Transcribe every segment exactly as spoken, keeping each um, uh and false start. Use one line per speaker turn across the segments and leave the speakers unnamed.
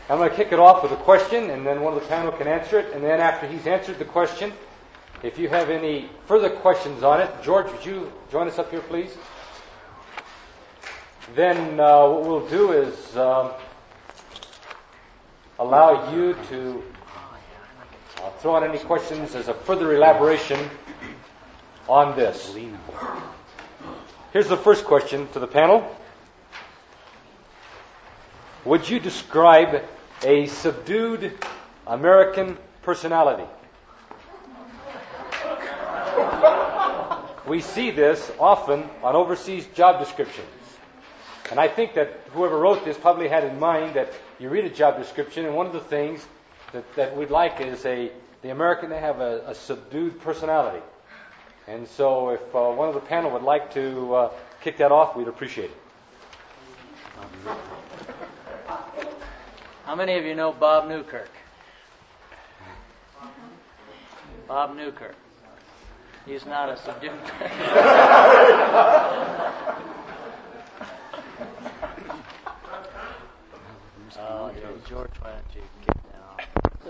I'm going to kick it off with a question, and then one of the panel can answer it. And then after he's answered the question, if you have any further questions on it, George, would you join us up here, please? Then uh, what we'll do is um, allow you to uh, throw out any questions as a further elaboration on this. Here's the first question to the panel. Would you describe a subdued American personality? We see this often on overseas job descriptions. And I think that whoever wrote this probably had in mind that you read a job description, and one of the things that, that we'd like is a the American to have a, a subdued personality. And so if uh, one of the panel would like to uh, kick that off, we'd appreciate it.
How many of you know Bob Newkirk? Bob Newkirk. He's not a subdued. Oh, George, why don't you kick that off?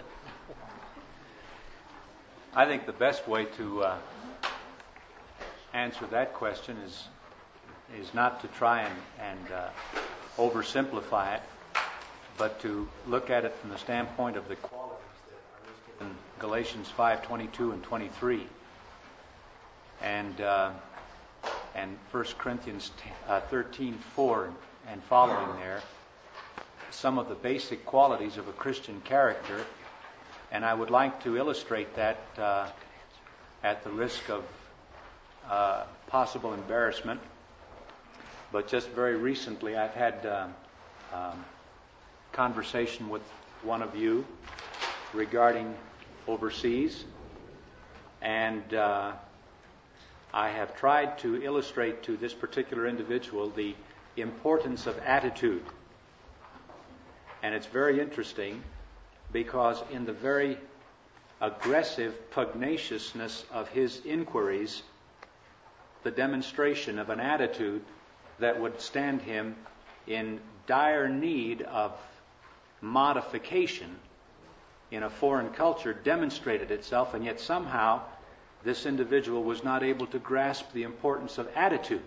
I think the best way to uh, answer that question is is not to try and, and uh, oversimplify it, but to look at it from the standpoint of the qualities that are listed in Galatians five twenty-two and twenty-three, and uh, and First Corinthians thirteen four and following there, some of the basic qualities of a Christian character. And I would like to illustrate that uh, at the risk of uh, possible embarrassment. But just very recently, I've had uh, um, conversation with one of you regarding overseas, and uh, I have tried to illustrate to this particular individual the importance of attitude. And it's very interesting because in the very aggressive pugnaciousness of his inquiries, the demonstration of an attitude that would stand him in dire need of modification in a foreign culture demonstrated itself, and yet somehow this individual was not able to grasp the importance of attitude.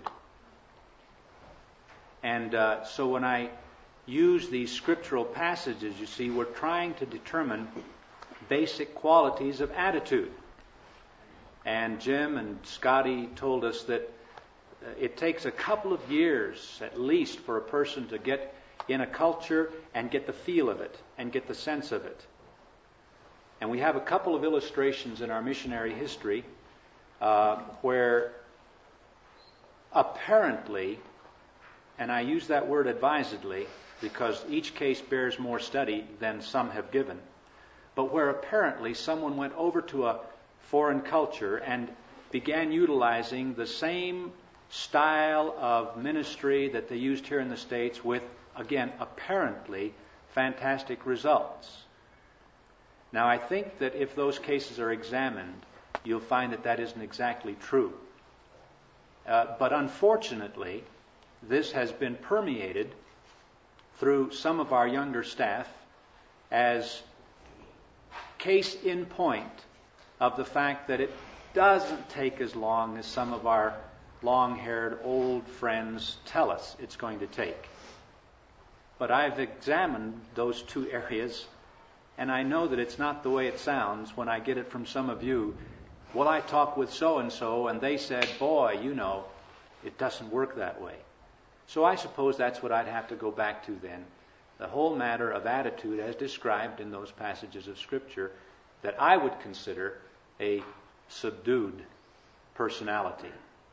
And uh, so when I use these scriptural passages, you see, we're trying to determine basic qualities of attitude. And Jim and Scotty told us that uh, it takes a couple of years at least for a person to get in a culture and get the feel of it and get the sense of it. And we have a couple of illustrations in our missionary history uh, where apparently, and I use that word advisedly because each case bears more study than some have given, but where apparently someone went over to a foreign culture and began utilizing the same style of ministry that they used here in the States with, again, apparently fantastic results. Now, I think that if those cases are examined, you'll find that that isn't exactly true. Uh, but unfortunately, this has been permeated through some of our younger staff as case in point of the fact that it doesn't take as long as some of our long-haired old friends tell us it's going to take. But I've examined those two areas, and I know that it's not the way it sounds when I get it from some of you. Well, I talked with so-and-so, and they said, boy, you know, it doesn't work that way. So I suppose that's what I'd have to go back to then. The whole matter of attitude as described in those passages of Scripture that I would consider a subdued personality.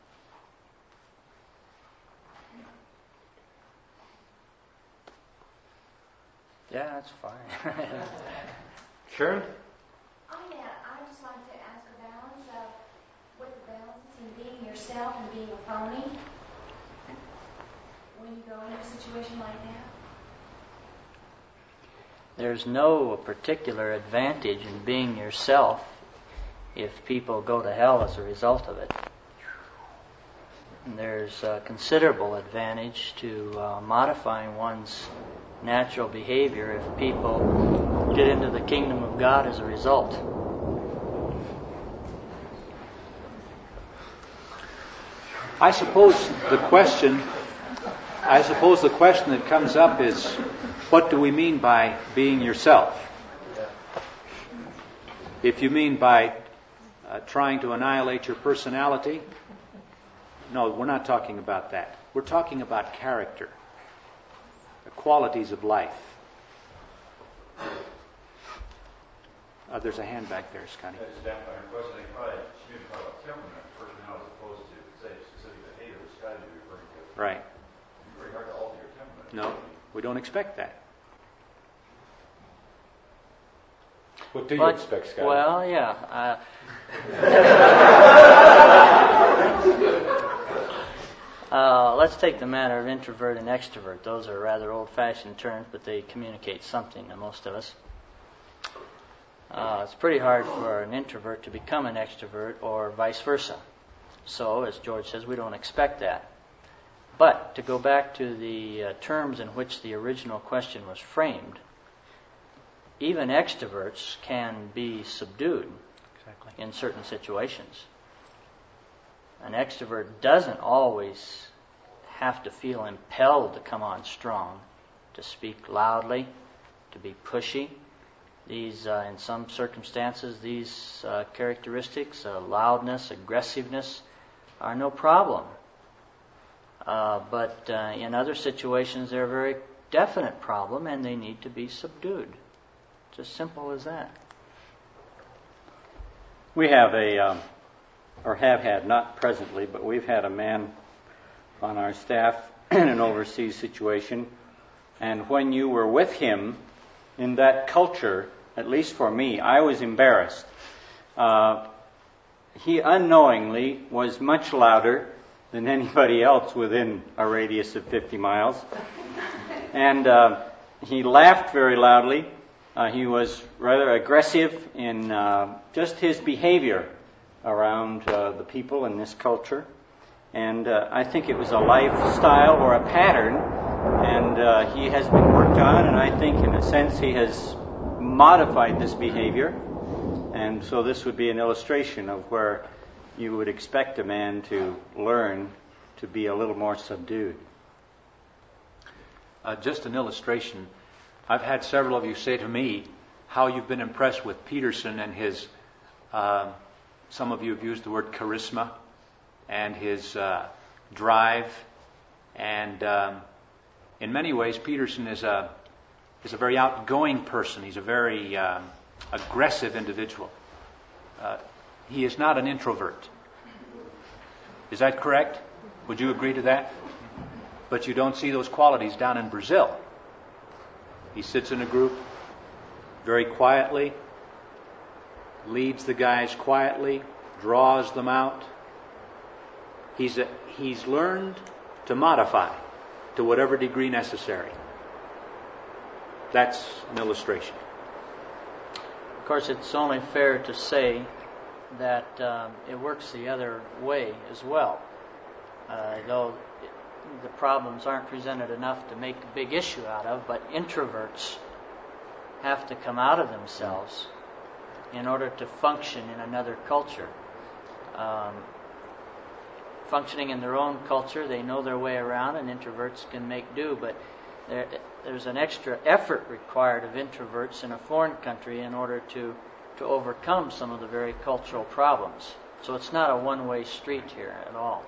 Yeah, that's fine.
Sharon?
Oh, yeah, I just wanted to ask a balance of what the balance is in being yourself and being a phony when you go into a situation like that.
There's no particular advantage in being yourself if people go to hell as a result of it. And there's a considerable advantage to uh, modifying one's natural behavior if people get into the kingdom of God as a result.
I suppose the question, I suppose the question that comes up is, what do we mean by being yourself? If you mean by uh, trying to annihilate your personality, no, we're not talking about that. We're talking about character, the qualities of life. Uh, there's a hand back there, Scotty.
That's that by her question. They probably she didn't talk about temperament, personality, as opposed to say specific behavior. Scotty was referring to.
Right.
It's very hard to alter your temperament.
No, we don't expect that.
What do you
But-
expect, Scott?
Well, yeah. Uh, uh, let's take the matter of introvert and extrovert. Those are rather old-fashioned terms, but they communicate something to most of us. Uh, it's pretty hard for an introvert to become an extrovert or vice versa. So, as George says, we don't expect that. But to go back to the uh, terms in which the original question was framed, even extroverts can be subdued
Exactly.
in certain situations. An extrovert doesn't always have to feel impelled to come on strong, to speak loudly, to be pushy. These, uh, in some circumstances, these uh, characteristics, uh, loudness, aggressiveness, are no problem. Uh, but uh, in other situations, they're a very definite problem, and they need to be subdued. It's as simple as that.
We have a, um, or have had, not presently, but we've had a man on our staff in an overseas situation, and when you were with him in that culture, at least for me, I was embarrassed. Uh, he unknowingly was much louder than anybody else within a radius of fifty miles. And uh, he laughed very loudly. Uh, he was rather aggressive in uh, just his behavior around uh, the people in this culture. And uh, I think it was a lifestyle or a pattern, and uh, he has been worked on, and I think in a sense he has modified this behavior. And so this would be an illustration of where you would expect a man to learn to be a little more subdued.
Uh, just an illustration. I've had several of you say to me how you've been impressed with Peterson and his, uh, some of you have used the word charisma, and his uh, drive. And um, in many ways, Peterson is a is a very outgoing person. He's a very um, aggressive individual. Uh, he is not an introvert. Is that correct? Would you agree to that? But you don't see those qualities down in Brazil. He sits in a group very quietly, leads the guys quietly, draws them out. He's a, he's learned to modify to whatever degree necessary. That's an illustration.
Of course, it's only fair to say that um, it works the other way as well. Uh, though it, the problems aren't presented enough to make a big issue out of, but introverts have to come out of themselves in order to function in another culture. Um, functioning in their own culture, they know their way around, and introverts can make do, but there, there's an extra effort required of introverts in a foreign country in order to, to overcome some of the very cultural problems. So it's not a one-way street here at all.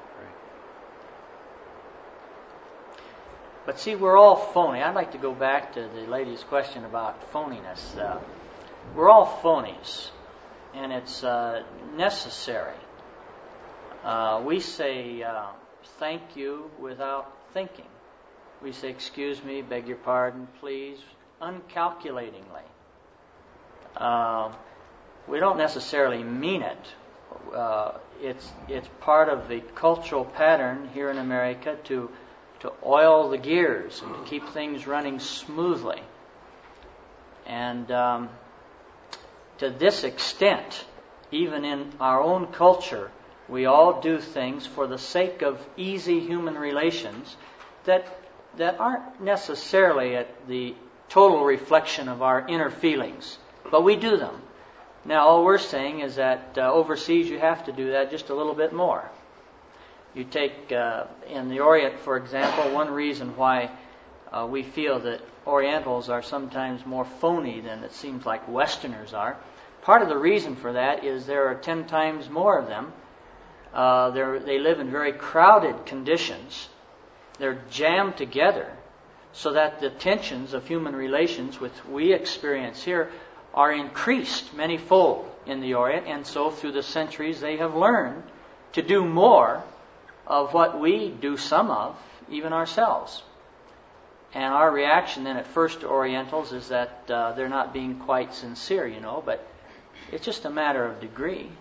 But see, we're all phony. I'd like to go back to the lady's question about phoniness. Uh, we're all phonies, and it's uh, necessary. Uh, we say uh, thank you without thinking. We say, excuse me, beg your pardon, please, uncalculatingly. Uh, we don't necessarily mean it. Uh, it's it's part of the cultural pattern here in America to to oil the gears and to keep things running smoothly. And um, to this extent, even in our own culture, we all do things for the sake of easy human relations that that aren't necessarily at the total reflection of our inner feelings, but we do them. Now, all we're saying is that uh, overseas you have to do that just a little bit more. You take, uh, in the Orient, for example, one reason why uh, we feel that Orientals are sometimes more phony than it seems like Westerners are. Part of the reason for that is there are ten times more of them. Uh, they live in very crowded conditions. They're jammed together so that the tensions of human relations which we experience here are increased manyfold in the Orient, and so through the centuries they have learned to do more of what we do some of, even ourselves. And our reaction then at first to Orientals is that uh, they're not being quite sincere, you know, but it's just a matter of degree.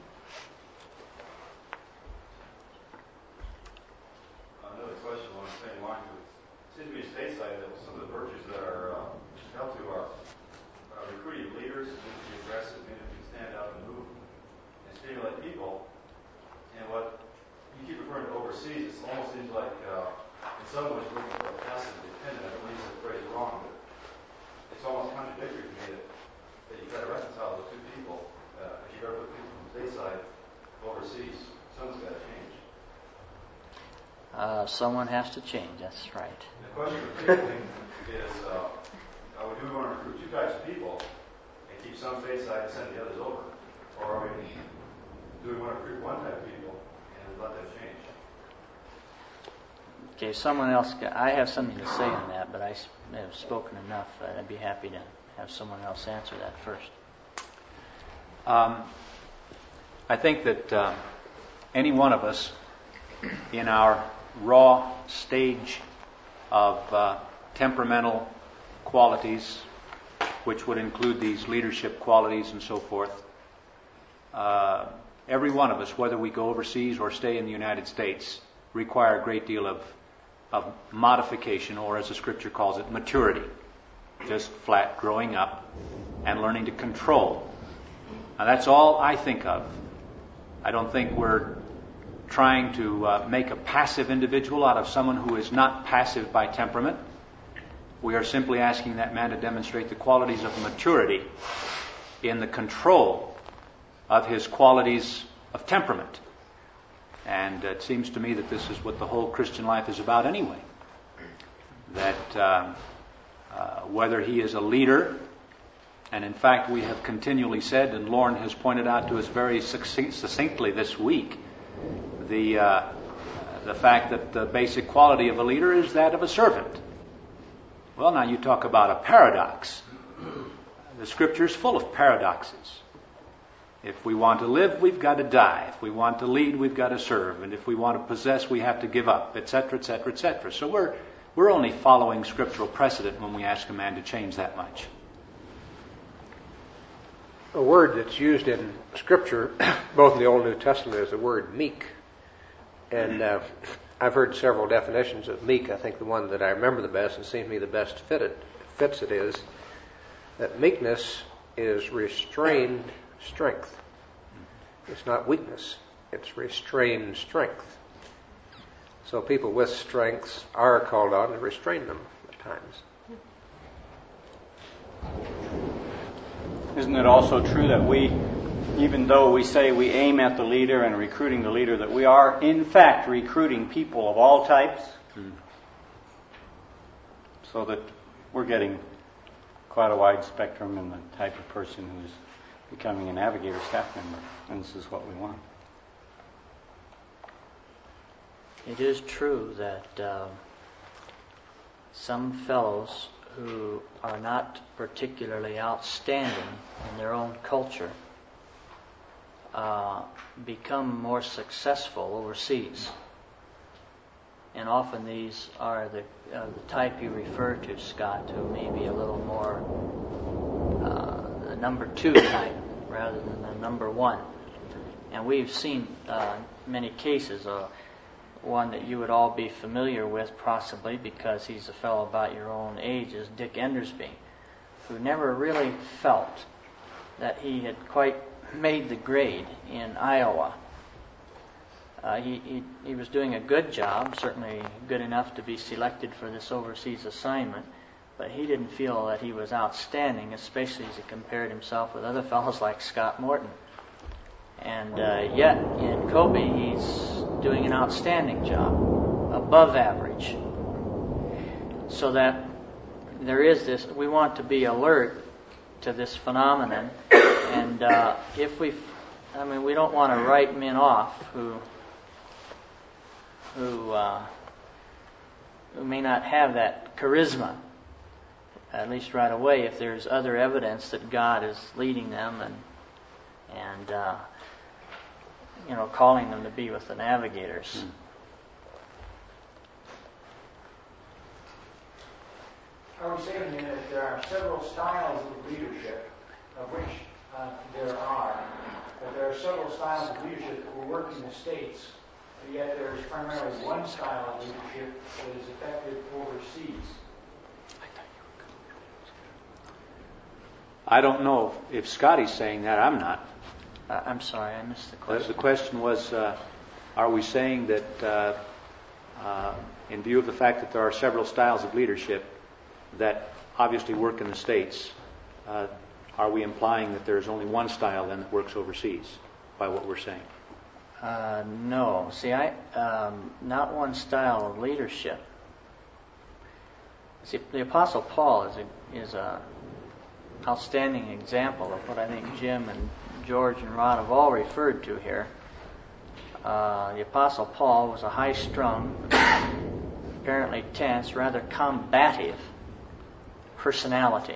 Another question along the same line. It seems to be stateside that some of the virtues that are uh, held to are uh, recruiting leaders, being to be aggressive, being to stand out and move, and stimulate people. And what you keep referring to overseas, it almost seems like, uh, in some ways, looking for a passive dependent. I don't use the phrase wrong, but it's almost contradictory to me that, that you've got to reconcile those two people. Uh, if you've got to put people from stateside overseas, someone's got to change.
Uh, someone has to change, that's right.
The question for people is, uh, uh, do we want to recruit two types of people and keep some stateside and send the others over? Or are we, do we want to recruit one type of people and let them change?
Okay, someone else, I have something to say on that, but I have spoken enough. I'd be happy to have someone else answer that first.
Um, I think that uh, any one of us in our raw stage of uh, temperamental qualities, which would include these leadership qualities and so forth, uh, every one of us, whether we go overseas or stay in the United States, require a great deal of, of modification, or as the Scripture calls it, maturity. Just flat growing up and learning to control. Now that's all I think of. I don't think we're trying to uh, make a passive individual out of someone who is not passive by temperament. We are simply asking that man to demonstrate the qualities of maturity in the control of his qualities of temperament. And it seems to me that this is what the whole Christian life is about anyway. That um, uh, whether he is a leader, and in fact we have continually said, and Lauren has pointed out to us very succinctly this week, the uh, the fact that the basic quality of a leader is that of a servant. Well, now you talk about a paradox. The Scripture is full of paradoxes. If we want to live, we've got to die. If we want to lead, we've got to serve. And if we want to possess, we have to give up, et cetera, et cetera, et cetera. So we're we're only following scriptural precedent when we ask a man to change that much.
A word that's used in Scripture, both in the Old and New Testament, is the word meek. And uh, I've heard several definitions of meek. I think the one that I remember the best and seems to me the best fitted, fits it is that meekness is restrained strength. It's not weakness. It's restrained strength. So people with strengths are called on to restrain them at times.
Isn't it also true that we, even though we say we aim at the leader and recruiting the leader, that we are in fact recruiting people of all types? Mm. So that we're getting quite a wide spectrum in the type of person who's becoming a navigator staff member, and this is what we want.
It is true that uh, some fellows who are not particularly outstanding in their own culture uh, become more successful overseas. And often these are the, uh, the type you refer to, Scott, who may be a little more uh, the number two type rather than the number one. And we've seen uh, many cases. Uh, one that you would all be familiar with possibly because he's a fellow about your own age is Dick Endersby, who never really felt that he had quite made the grade in Iowa. Uh, he, he he was doing a good job, certainly good enough to be selected for this overseas assignment, but he didn't feel that he was outstanding, especially as he compared himself with other fellows like Scott Morton. And uh, yet, in Kobe, he's doing an outstanding job, above average. So that there is this, we want to be alert to this phenomenon, and uh, if we, I mean, we don't want to write men off who who uh, who may not have that charisma, at least right away, if there's other evidence that God is leading them and and uh, you know, calling them to be with the navigators.
Are we saying then that there are several styles of leadership, of which uh, there are, that there are several styles of leadership that will work in the States, but yet there is primarily one style of leadership that is effective overseas?
I don't know if Scotty's saying that. I'm not.
Uh, I'm sorry, I missed the
The
question.
question was, uh, are we saying that uh, uh, in view of the fact that there are several styles of leadership that obviously work in the States, uh, are we implying that there's only one style then that works overseas by what we're saying?
Uh, no. See, I um, not one style of leadership. See, the Apostle Paul is a is a outstanding example of what I think Jim and George and Rod have all referred to here. Uh, the Apostle Paul was a high-strung, apparently tense, rather combative personality.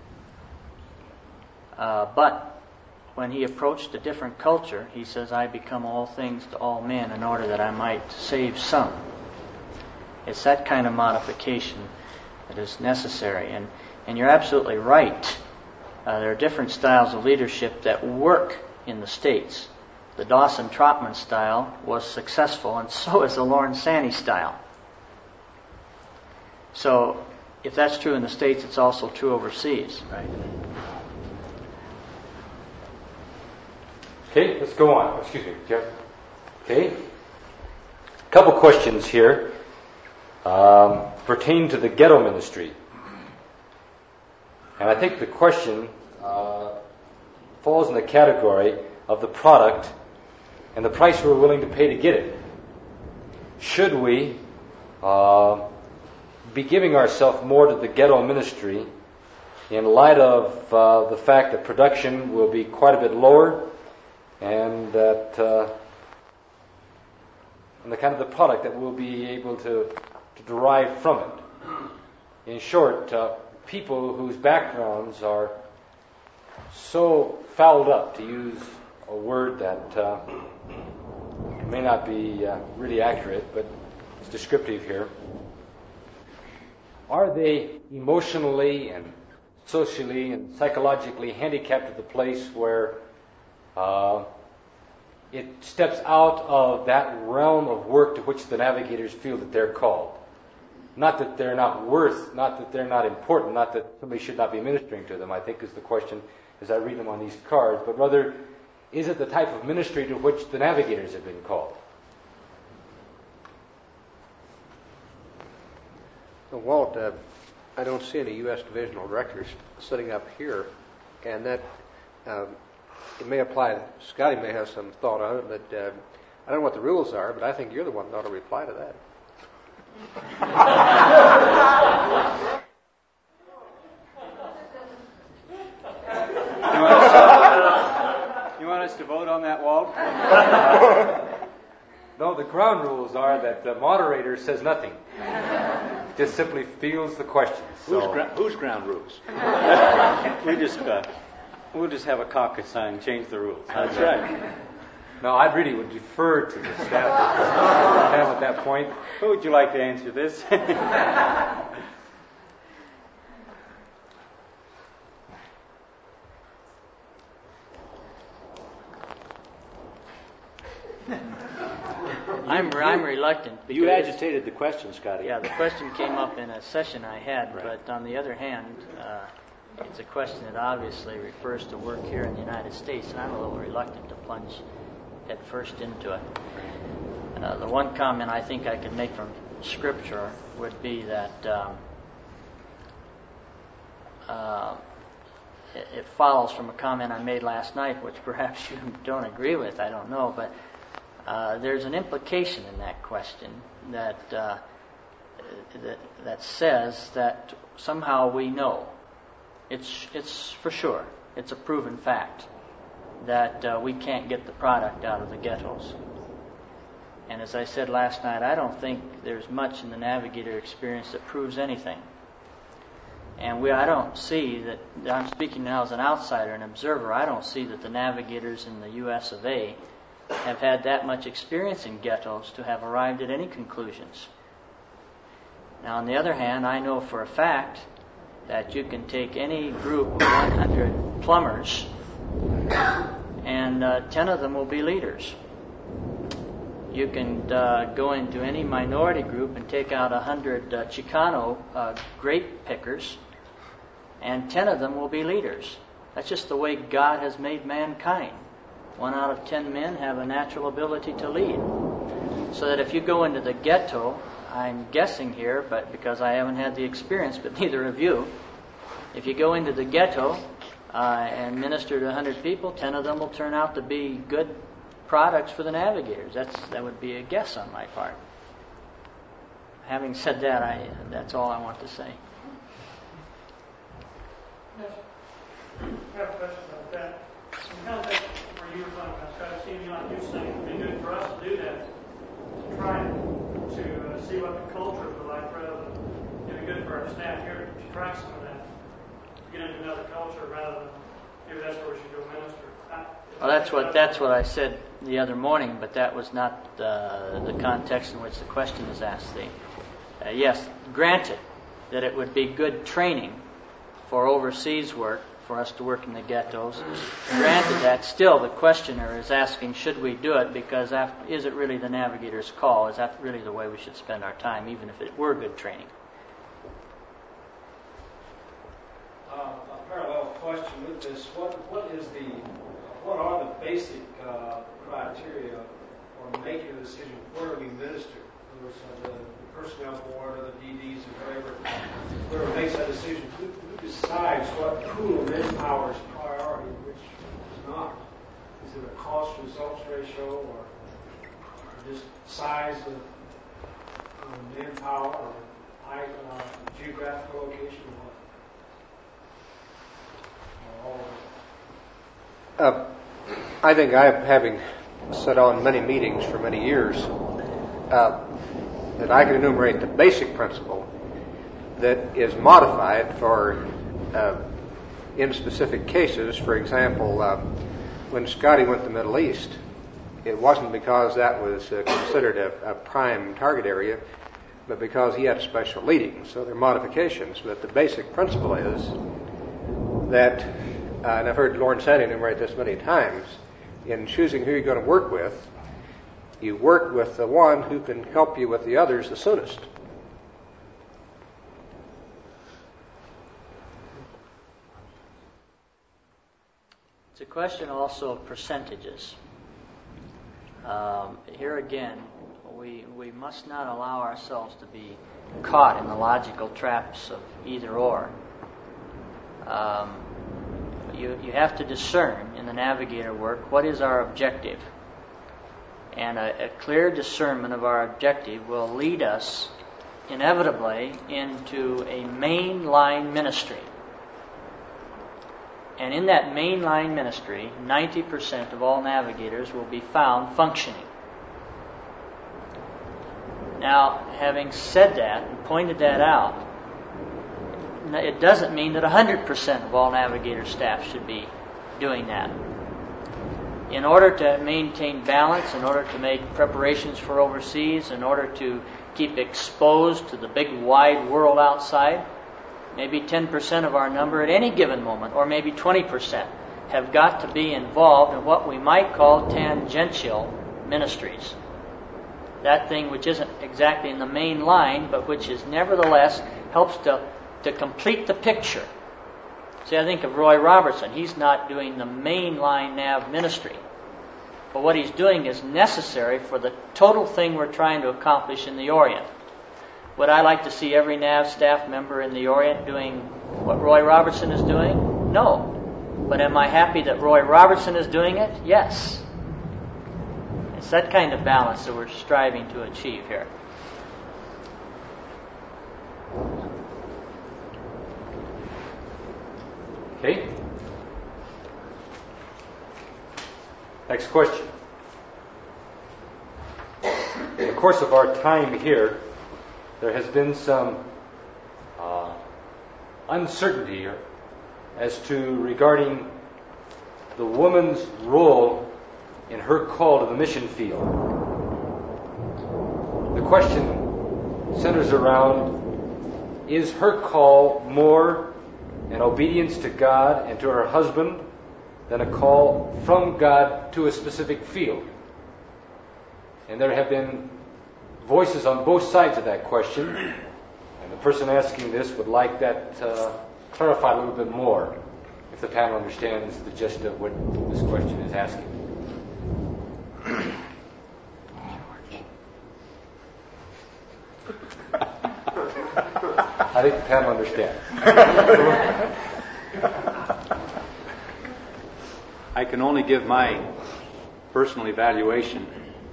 Uh, but when he approached a different culture, he says, I become all things to all men in order that I might save some. It's that kind of modification that is necessary. And, and you're absolutely right. Uh, there are different styles of leadership that work in the States. The Dawson-Trotman style was successful, and so is the Lawrence Sanney style. So, if that's true in the States, it's also true overseas.
Right.
Okay, let's go on. Excuse me, Jeff. Okay. A couple questions here um, pertain to the ghetto ministry. And I think the question uh, falls in the category of the product and the price we're willing to pay to get it. Should we uh, be giving ourselves more to the ghetto ministry in light of uh, the fact that production will be quite a bit lower and that uh, and the kind of the product that we'll be able to, to derive from it? In short, uh, people whose backgrounds are so fouled up, to use a word that uh, may not be uh, really accurate, but it's descriptive here. Are they emotionally and socially and psychologically handicapped to the place where uh, it steps out of that realm of work to which the navigators feel that they're called? Not that they're not worth, not that they're not important, not that somebody should not be ministering to them, I think is the question as I read them on these cards, but rather, is it the type of ministry to which the navigators have been called?
Well, Walt, uh, I don't see any U S divisional directors sitting up here, and that um, it may apply. Scotty may have some thought on it, but uh, I don't know what the rules are, but I think you're the one that ought to reply to that.
You want, us, you want us to vote on that, Walt?
No, the ground rules are that the moderator says nothing. Just simply fields the questions. So.
Whose, gra- whose ground rules?
we just, uh, we'll just have a caucus and change the rules.
That's right.
No, I really would defer to the staff at that point.
Who would you like to answer this?
I'm I'm reluctant.
You
because-
agitated the question, Scotty.
Yeah, the question came up in a session I had,
Right.
but on the other hand, uh, it's a question that obviously refers to work here in the United States, and I'm a little reluctant to plunge head first into it. Uh, the one comment I think I could make from Scripture would be that um, uh, it, it follows from a comment I made last night, which perhaps you don't agree with, I don't know, but uh, there's an implication in that question that, uh, that that says that somehow we know, it's it's for sure, it's a proven fact, that uh, we can't get the product out of the ghettos. And as I said last night, I don't think there's much in the Navigator experience that proves anything. And we, I don't see that, I'm speaking now as an outsider, an observer, I don't see that the Navigators in the U S of A have had that much experience in ghettos to have arrived at any conclusions. Now, on the other hand, I know for a fact that you can take any group of one hundred plumbers and uh, ten of them will be leaders. You can uh, go into any minority group and take out one hundred uh, Chicano uh, grape pickers, and ten of them will be leaders. That's just the way God has made mankind. One out of ten men have a natural ability to lead. So that if you go into the ghetto, I'm guessing here, but because I haven't had the experience, but neither of you, if you go into the ghetto uh, and minister to one hundred people, ten of them will turn out to be good products for the Navigators. That's that would be a guess on my part. Having said that, I that's all I want to say.
Yes. I have a question about that. In context where you were talking about Scott, it seems like you're saying it would be good for us to do that, to try to uh, see what the culture would be like, rather than it'd be good for our staff here to try some of that, to get into another culture rather than maybe that's where we should go minister. I,
Well, that's what that's what I said the other morning, but that was not uh, the context in which the question is asked. The, uh, yes, granted that it would be good training for overseas work, for us to work in the ghettos. Granted that, still the questioner is asking, should we do it? Because after, is it really the Navigator's call? Is that really the way we should spend our time, even if it were good training?
Uh, a parallel question with this: What what is the what are the basic uh, criteria for making a decision where we minister? In other words, uh, the, the personnel board or the D Ds or whatever, whoever makes that decision, who, who decides what pool of manpower is priority, which is not? Is it a cost results ratio, or, or just size of um, manpower, or high, uh, geographical location, or all of it?
Uh, I think I, having sat on many meetings for many years, uh, that I can enumerate the basic principle that is modified for uh, in specific cases. For example, uh, when Scotty went to the Middle East, it wasn't because that was uh, considered a, a prime target area, but because he had special leading. So there are modifications, but the basic principle is that, uh, and I've heard Lawrence Sandy enumerate this many times, in choosing who you're going to work with, you work with the one who can help you with the others the soonest.
It's a question also of percentages. Um, here again, we we must not allow ourselves to be caught in the logical traps of either or. Um, you you have to discern in the Navigator work what is our objective. And a, a clear discernment of our objective will lead us inevitably into a mainline ministry. And in that mainline ministry, ninety percent of all navigators will be found functioning. Now, having said that and pointed that out, it doesn't mean that one hundred percent of all navigator staff should be doing that. In order to maintain balance, in order to make preparations for overseas, in order to keep exposed to the big wide world outside, maybe ten percent of our number at any given moment, or maybe twenty percent, have got to be involved in what we might call tangential ministries. That thing which isn't exactly in the main line, but which is nevertheless helps to, to complete the picture. See, I think of Roy Robertson. He's not doing the main line nav ministry. But what he's doing is necessary for the total thing we're trying to accomplish in the Orient. Would I like to see every N A V staff member in the Orient doing what Roy Robertson is doing? No. But am I happy that Roy Robertson is doing it? Yes. It's that kind of balance that we're striving to achieve here.
Okay. Next question. In the course of our time here, there has been some uh, uncertainty as to regarding the woman's role in her call to the mission field. The question centers around, is her call more an obedience to God and to her husband than a call from God to a specific field? And there have been voices on both sides of that question, and the person asking this would like that uh, clarified a little bit more, if the panel understands the gist of what this question is asking. I think the panel understands.
I can only give my personal evaluation,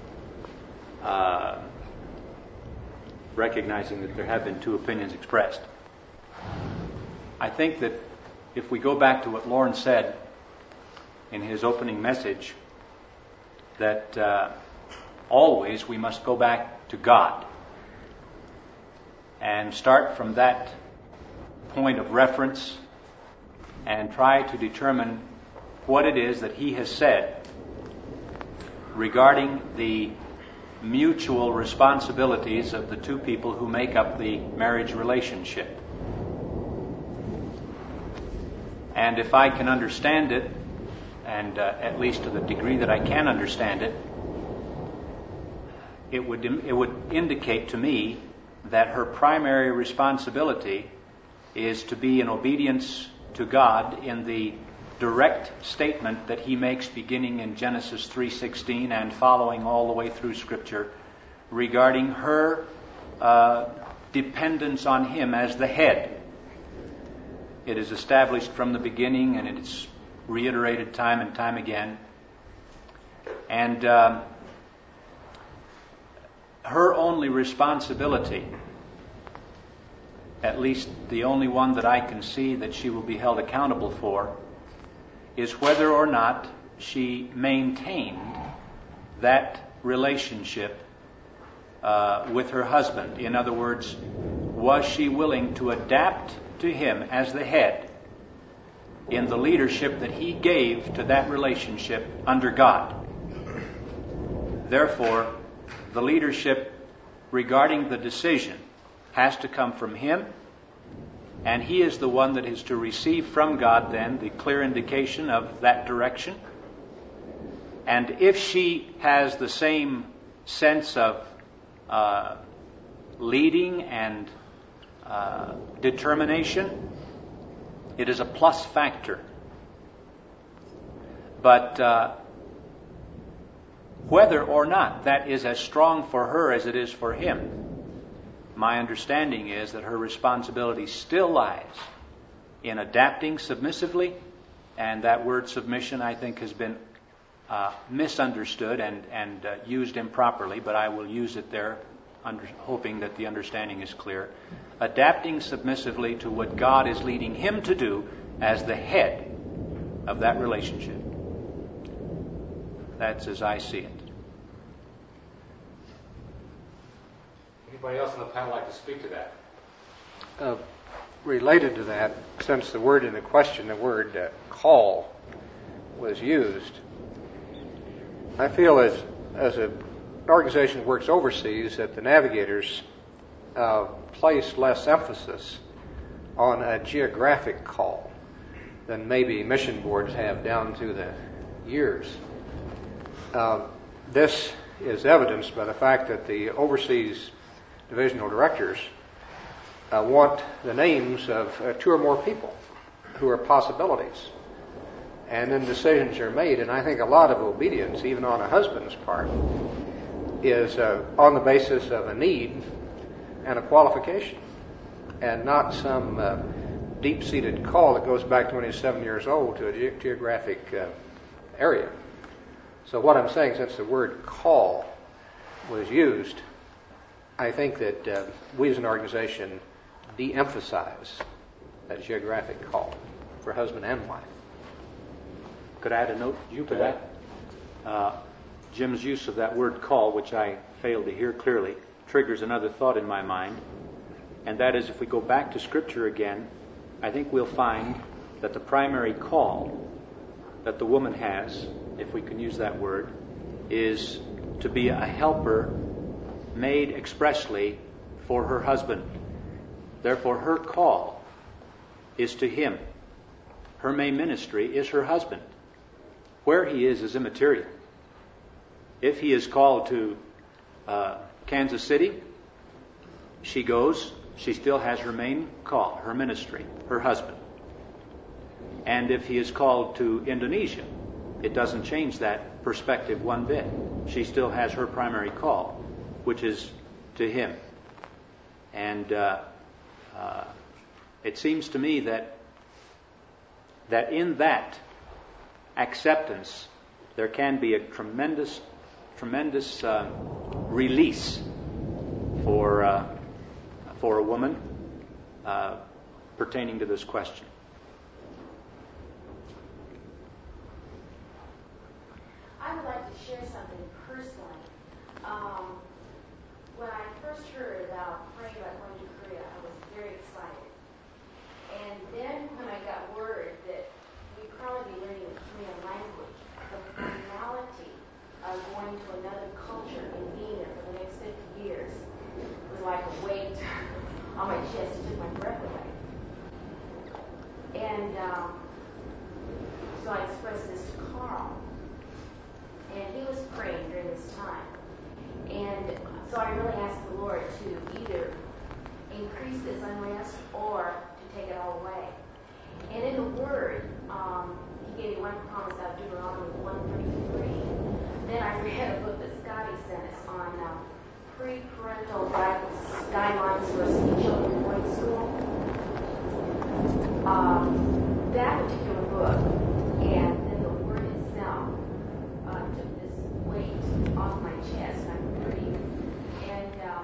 uh, recognizing that there have been two opinions expressed. I think that if we go back to what Lawrence said in his opening message, that uh, always we must go back to God and start from that point of reference and try to determine what it is that he has said regarding the mutual responsibilities of the two people who make up the marriage relationship. And if I can understand it, and uh, at least to the degree that I can understand it, it would it would indicate to me that her primary responsibility is to be in obedience to God in the direct statement that he makes beginning in Genesis three sixteen and following all the way through Scripture regarding her uh, dependence on him as the head. It is established from the beginning, and it's reiterated time and time again. And uh, her only responsibility, at least the only one that I can see that she will be held accountable for, is whether or not she maintained that relationship uh, with her husband. In other words, was she willing to adapt to him as the head in the leadership that he gave to that relationship under God? Therefore, the leadership regarding the decision has to come from him, and he is the one that is to receive from God then the clear indication of that direction. And if she has the same sense of uh, leading and uh, determination, it is a plus factor. But uh, whether or not that is as strong for her as it is for him, my understanding is that her responsibility still lies in adapting submissively, and that word submission, I think, has been uh, misunderstood and, and uh, used improperly, but I will use it there, under, hoping that the understanding is clear. Adapting submissively to what God is leading him to do as the head of that relationship. That's as I see it.
Anybody else on the panel like to speak to that?
Uh, related to that, since the word in the question, the word uh, call, was used, I feel as as a, an organization that works overseas that the navigators uh, place less emphasis on a geographic call than maybe mission boards have down through the years. Uh, this is evidenced by the fact that the overseas divisional directors uh, want the names of uh, two or more people who are possibilities. and then decisions are made. And I think a lot of obedience, even on a husband's part, is uh, on the basis of a need and a qualification, and not some uh, deep-seated call that goes back to when he's seven years old to a ge- geographic uh, area. So what I'm saying, since the word call was used, I think that uh, we as an organization de-emphasize that geographic call for husband and wife.
Could I add a note
You
to
bet.
that? Uh, Jim's use of that word call, which I failed to hear clearly, triggers another thought in my mind, and that is if we go back to Scripture again, I think we'll find that the primary call that the woman has, if we can use that word, is to be a helper made expressly for her husband. Therefore, her call is to him. Her main ministry is her husband. Where he is is immaterial. If he is called to uh, Kansas City, she goes. She still has her main call, her ministry, her husband. And if he is called to Indonesia, it doesn't change that perspective one bit. She still has her primary call, which is to him. And uh, uh, it seems to me that that in that acceptance, there can be a tremendous, tremendous uh, release for uh, for a woman uh, pertaining to this question.
I would like to share something personally. Um, when I first heard about praying about going to Korea, I was very excited. And then when I got word that we'd probably be learning the Korean language, the finality of going to another culture and being there for the next fifty years was like a weight on my chest. It took my breath away. And um, so I expressed this to Carl. And he was praying during this time. And so I really asked the Lord to either increase this unrest or to take it all away. And in the Word, um, he gave me one promise out of Deuteronomy one thirty-three. Then I read a book that Scotty sent us on uh, pre-parental guidance, guidelines for children going to school. Um, that particular book, and then the Word itself, uh, took this weight off my chest. I could breathe. And um,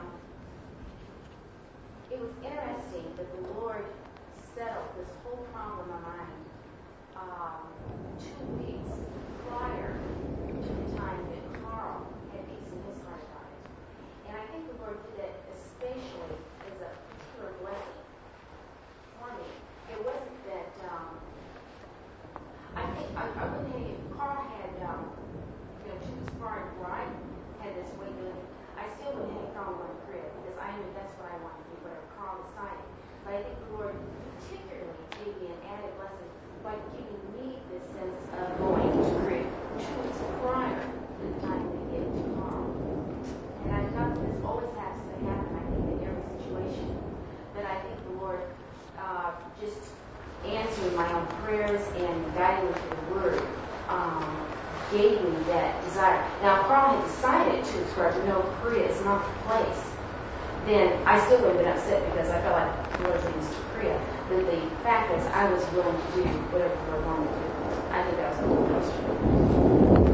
it was interesting that the Lord settled this whole problem of mine um, two weeks prior to the time that Carl had peace in his heart about it. And I think the Lord did it especially as a particular blessing for me. It wasn't that um, I think I, I wouldn't have if Carl had um, you know two weeks prior before I had this weight doing it, I still wouldn't have any problem going to Korea because I knew that's what I wanted to do, whatever Carl decided. But I think the Lord particularly gave me an added blessing by giving me this sense of going to Korea two weeks prior to the time we get to Carl. And I thought that this always has to happen, I think, in every situation. That I think the Lord uh, just answering my own prayers and guiding me to the Word um, gave me that desire. Now, if Carl had decided to express, no, Korea is not the place, then I still would have been upset because I felt like the Lord leading us to Korea. But the fact is, I was willing to do whatever the Lord wanted to do. I think that was a good question.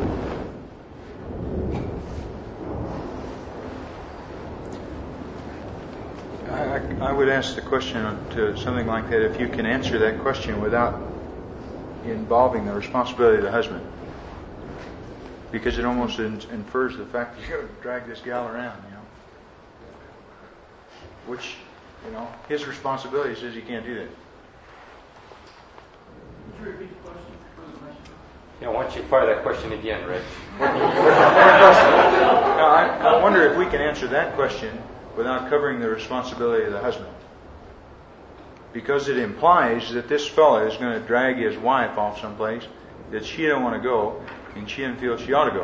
I, I would ask the question to something like that if you can answer that question without involving the responsibility of the husband. Because it almost in, infers the fact that you're going to drag this gal around, you know. Which, you know, his responsibility says he can't do that.
Would you repeat the question?
Yeah, why don't you fire that question again, Rich?
Now, I, I wonder if we can answer that question without covering the responsibility of the husband. Because it implies that this fellow is going to drag his wife off someplace that she don't want to go, and she didn't feel she ought to go.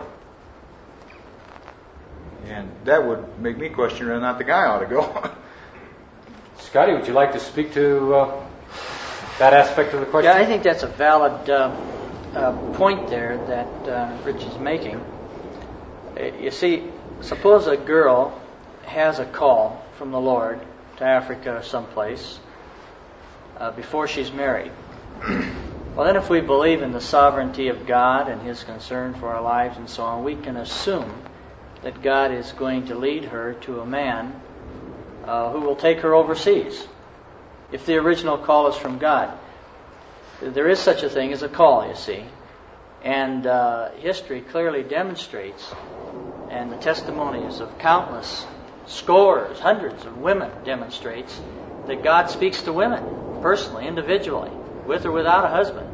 And that would make me question whether or not the guy ought to go.
Scotty, would you like to speak to uh, that aspect of the question?
Yeah, I think that's a valid uh, uh, point there that uh, Rich is making. You see, suppose a girl has a call from the Lord to Africa or someplace uh, before she's married. Well, then if we believe in the sovereignty of God and His concern for our lives and so on, we can assume that God is going to lead her to a man uh, who will take her overseas, if the original call is from God. There is such a thing as a call, you see. And uh, history clearly demonstrates, and the testimonies of countless, scores, hundreds of women demonstrates, that God speaks to women, personally, individually, with or without a husband.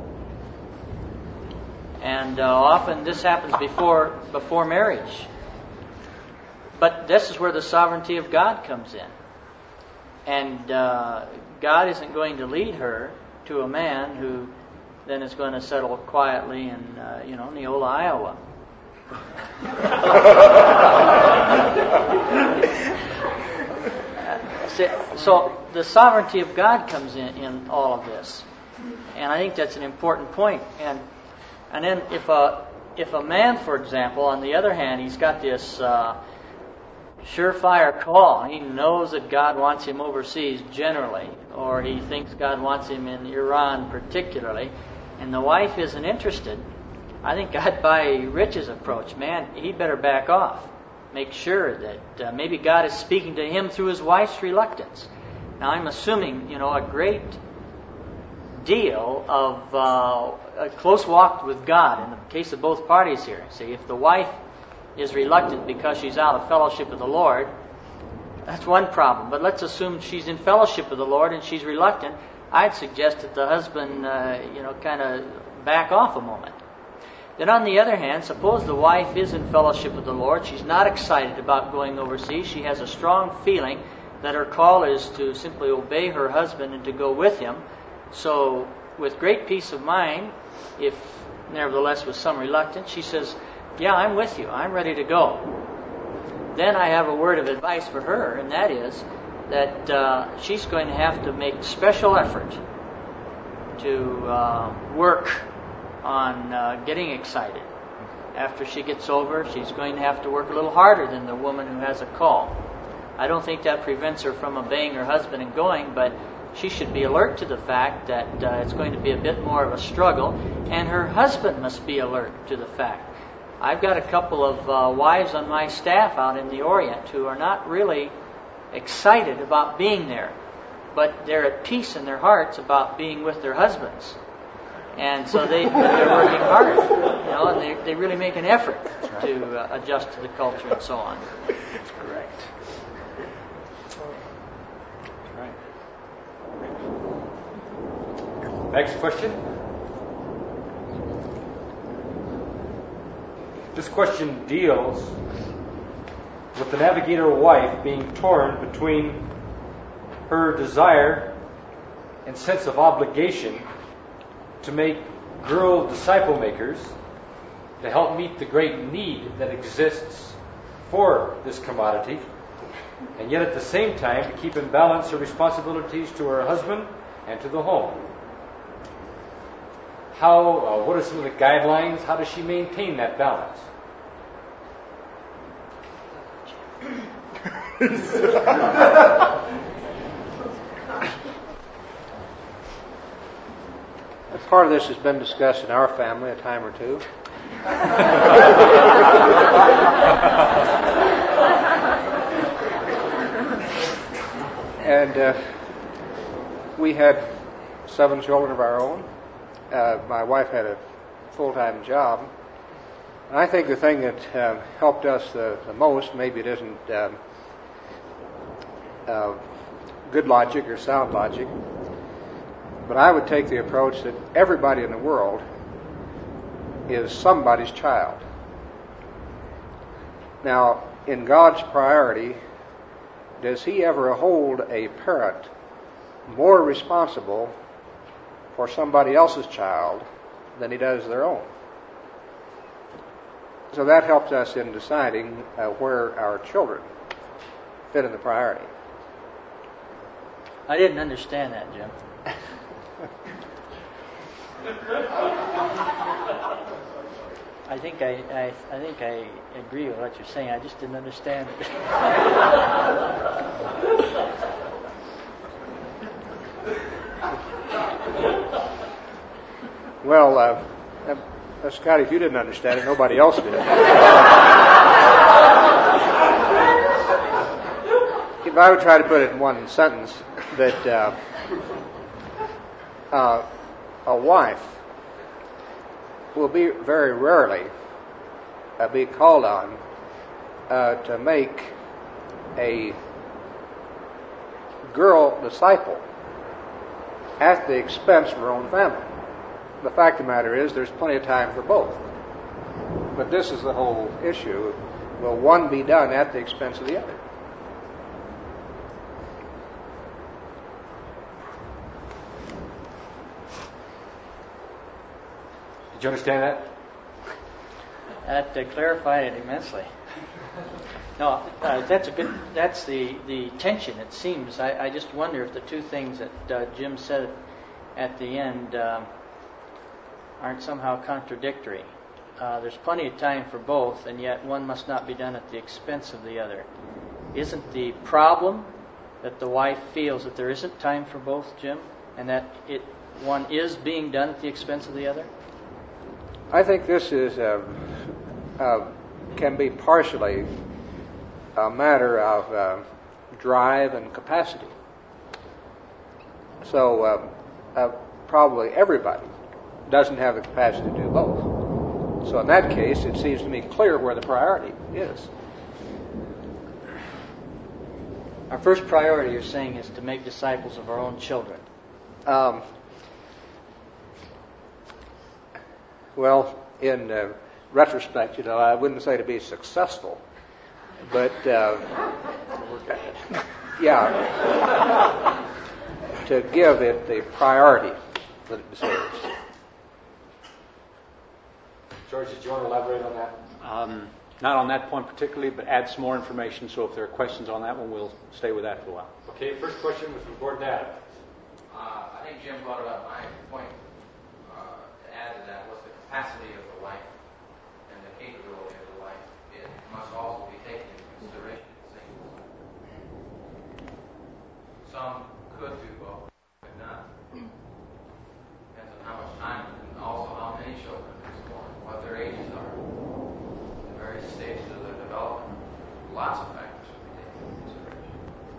And uh, often this happens before before marriage. But this is where the sovereignty of God comes in. And uh, God isn't going to lead her to a man who then is going to settle quietly in, uh, you know, Neola, Iowa. So the sovereignty of God comes in, in all of this. And I think that's an important point. And and then if a if a man, for example, on the other hand, he's got this uh, surefire call. He knows that God wants him overseas generally, or he thinks God wants him in Iran particularly, and the wife isn't interested. I think I'd buy Rich's approach. Man, he better back off. Make sure that uh, maybe God is speaking to him through his wife's reluctance. Now, I'm assuming, you know, a great deal of uh, a close walk with God in the case of both parties here. See, if the wife is reluctant because she's out of fellowship with the Lord, that's one problem. But let's assume she's in fellowship with the Lord and she's reluctant. I'd suggest that the husband, uh, you know, kind of back off a moment. Then on the other hand, suppose the wife is in fellowship with the Lord. She's not excited about going overseas. She has a strong feeling that her call is to simply obey her husband and to go with him. So with great peace of mind, if nevertheless with some reluctance, she says, yeah, I'm with you. I'm ready to go. Then I have a word of advice for her, and that is that uh, she's going to have to make special effort to uh, work on uh, getting excited. After she gets over, she's going to have to work a little harder than the woman who has a call. I don't think that prevents her from obeying her husband and going, but she should be alert to the fact that uh, it's going to be a bit more of a struggle, and her husband must be alert to the fact. I've got a couple of uh, wives on my staff out in the Orient who are not really excited about being there, but they're at peace in their hearts about being with their husbands. And so they, they're working hard, you know, and they, they really make an effort to uh, adjust to the culture and so on.
That's correct.
Next question. This question deals with the navigator wife being torn between her desire and sense of obligation to make girl disciple makers to help meet the great need that exists for this commodity, and yet at the same time to keep in balance her responsibilities to her husband and to the home. How, uh, what are some of the guidelines? How does she maintain that balance?
Part of this has been discussed in our family a time or two. And uh, we had seven children of our own. Uh, my wife had a full-time job. And I think the thing that uh, helped us the, the most, maybe it isn't um, uh, good logic or sound logic, but I would take the approach that everybody in the world is somebody's child. Now, in God's priority, does He ever hold a parent more responsible for somebody else's child than He does their own? So that helps us in deciding uh, where our children fit in the priority.
I didn't understand that, Jim. I think I, I I think I agree with what you're saying. I just didn't understand it.
Well, uh, uh, Scotty, if you didn't understand it, nobody else did. If I would try to put it in one sentence, that uh, uh, a wife will be very rarely uh, be called on uh, to make a girl disciple at the expense of her own family. The fact of the matter is there's plenty of time for both. But this is the whole issue. Will one be done at the expense of the other?
Did you understand that?
That uh, clarified it immensely. No, uh, that's a good. That's the, the tension. It seems. I, I just wonder if the two things that uh, Jim said at the end um, aren't somehow contradictory. Uh, there's plenty of time for both, and yet one must not be done at the expense of the other. Isn't the problem that the wife feels that there isn't time for both, Jim, and that it one is being done at the expense of the other?
I think this is uh, uh, can be partially a matter of uh, drive and capacity. So uh, uh, probably everybody doesn't have the capacity to do both. So in that case, it seems to me clear where the priority is.
Our first priority, you're saying, is to make disciples of our own children.
Um, well, in uh, retrospect, you know, I wouldn't say to be successful, but uh, yeah, to give it the priority that it deserves.
George, did you want to elaborate on that?
Um, not on that point particularly, but add some more information. So if there are questions on that one, we'll stay with that for a while.
Okay, first question was from Gordon Adams.
Uh, I think Jim brought up my point. Uh, to add to that was the capacity of the wife and the capability of the wife. It must also be taken into consideration at the same time. Some could do both, but not. Depends on how much time and also how many children is born, what their ages are, the various stages of their development. Lots of factors would be taken into consideration.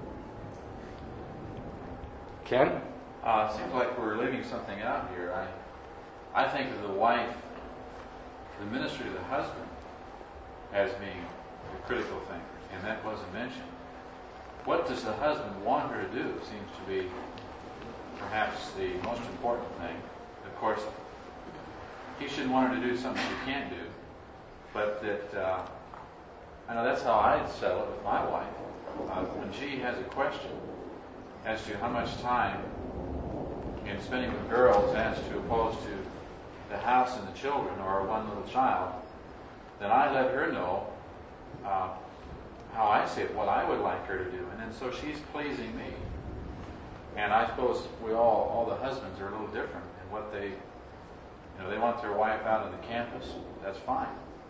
Ken?
Uh, it seems like we're leaving something out here. I, I think of the wife, the ministry of the husband, as being the critical thing, and that wasn't mentioned. What does the husband want her to do seems to be perhaps the most important thing. Of course, he shouldn't want her to do something she can't do, but that uh, I know that's how I'd settle it with my wife. Uh, when she has a question as to how much time in spending with girls as to opposed to the house and the children or one little child, then I let her know uh, how I see it, what I would like her to do, and then so she's pleasing me. And I suppose we all, all the husbands are a little different in what they, you know, they want their wife out on the campus. That's fine.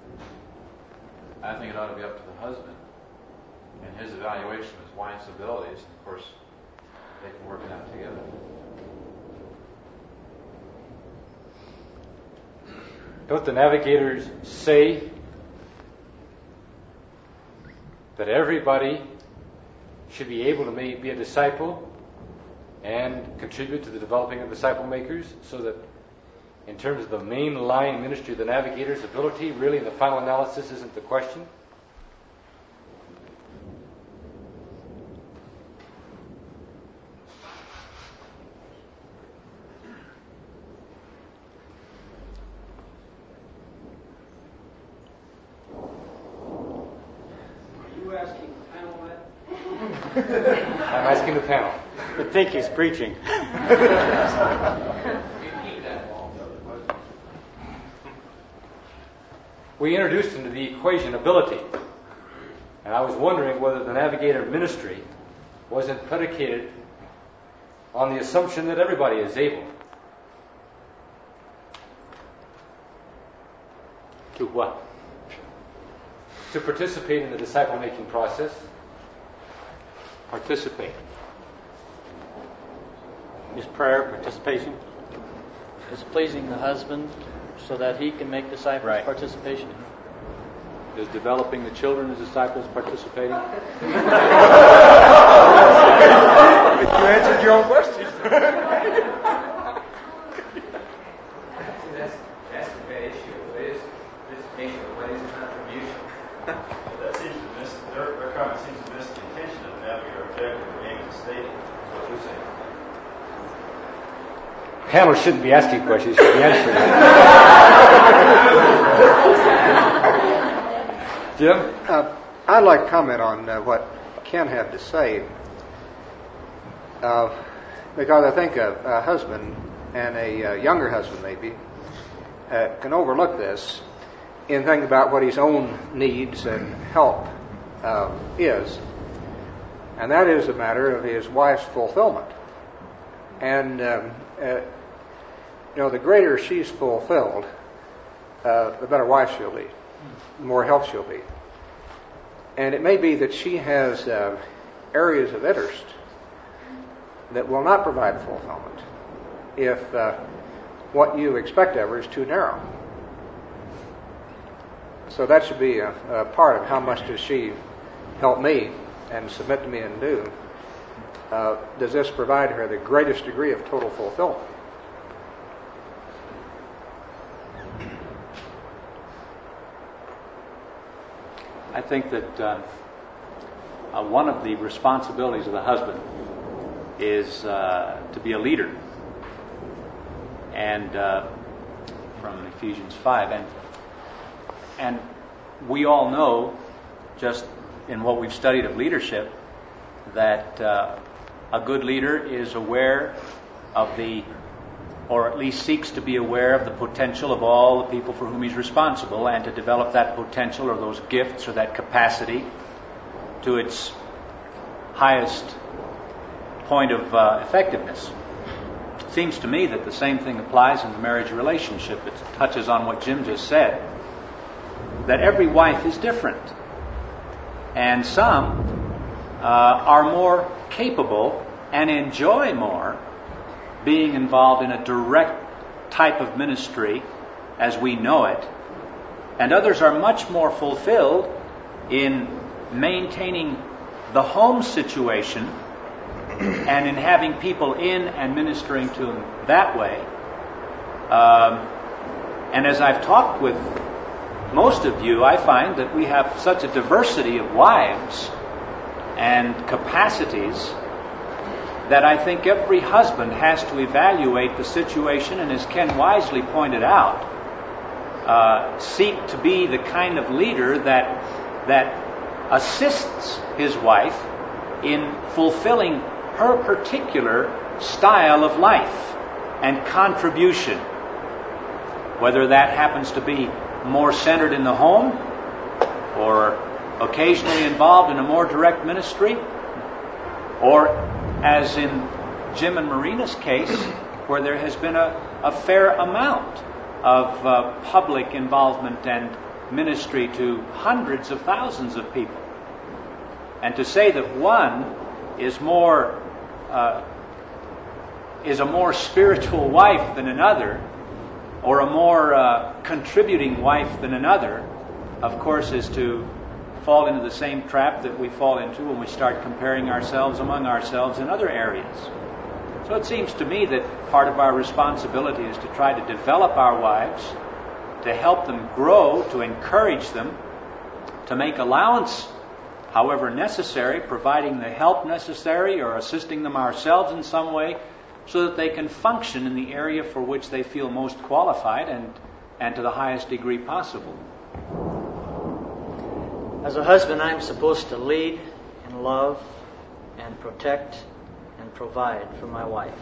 I think it ought to be up to the husband and his evaluation of his wife's abilities. And of course, they can work it out together.
Don't the navigators say that everybody should be able to make, be a disciple and contribute to the developing of disciple makers, so that in terms of the mainline ministry of the navigator's ability, really the final analysis isn't the question? I'm asking the panel.
I think he's preaching.
We introduced into the equation ability, and I was wondering whether the navigator ministry wasn't predicated on the assumption that everybody is able.
To what?
To participate in the disciple-making process.
Participate.
Is prayer participation?
Is pleasing the husband so that he can make disciples
Right.
participation?
Is developing the children as disciples participating?
You answered your own question.
That's, that's the bad issue. What is participation? What is contribution?
That seems to miss, their, their comment seems to miss the intention of having your objective remain the state. That's what you're saying.
Panel shouldn't be asking questions, should be answering. Jim?
Uh, I'd like to comment on uh, what Ken had to say, uh, because I think a, a husband, and a uh, younger husband maybe, uh, can overlook this in thinking about what his own needs and help uh, is. And that is a matter of his wife's fulfillment. And, um, uh, you know, the greater she's fulfilled, uh, the better wife she'll be, the more help she'll be. And it may be that she has uh, areas of interest that will not provide fulfillment if uh, what you expect of her is too narrow. So that should be a, a part of how much does she help me and submit to me and do. Uh, does this provide her the greatest degree of total fulfillment?
I think that uh, uh, one of the responsibilities of the husband is uh, to be a leader. And uh, from Ephesians five, and and we all know, just in what we've studied of leadership, that uh, a good leader is aware of the, or at least seeks to be aware of the potential of all the people for whom he's responsible, and to develop that potential or those gifts or that capacity to its highest point of uh, effectiveness. It seems to me that the same thing applies in the marriage relationship. It touches on what Jim just said, that every wife is different. And some uh, are more capable and enjoy more being involved in a direct type of ministry as we know it. And others are much more fulfilled in maintaining the home situation and in having people in and ministering to them that way. Um, and as I've talked with most of you, I find that we have such a diversity of wives and capacities that I think every husband has to evaluate the situation, and as Ken wisely pointed out, uh, seek to be the kind of leader that that assists his wife in fulfilling her particular style of life and contribution, whether that happens to be more centered in the home or occasionally involved in a more direct ministry, or as in Jim and Marina's case, where there has been a, a fair amount of uh, public involvement and ministry to hundreds of thousands of people. And to say that one is more uh, is a more spiritual wife than another, or a more uh, contributing wife than another, of course, is to fall into the same trap that we fall into when we start comparing ourselves among ourselves in other areas. So it seems to me that part of our responsibility is to try to develop our wives, to help them grow, to encourage them, to make allowance, however necessary, providing the help necessary or assisting them ourselves in some way, so that they can function in the area for which they feel most qualified and, and to the highest degree possible.
As a husband, I'm supposed to lead and love and protect and provide for my wife.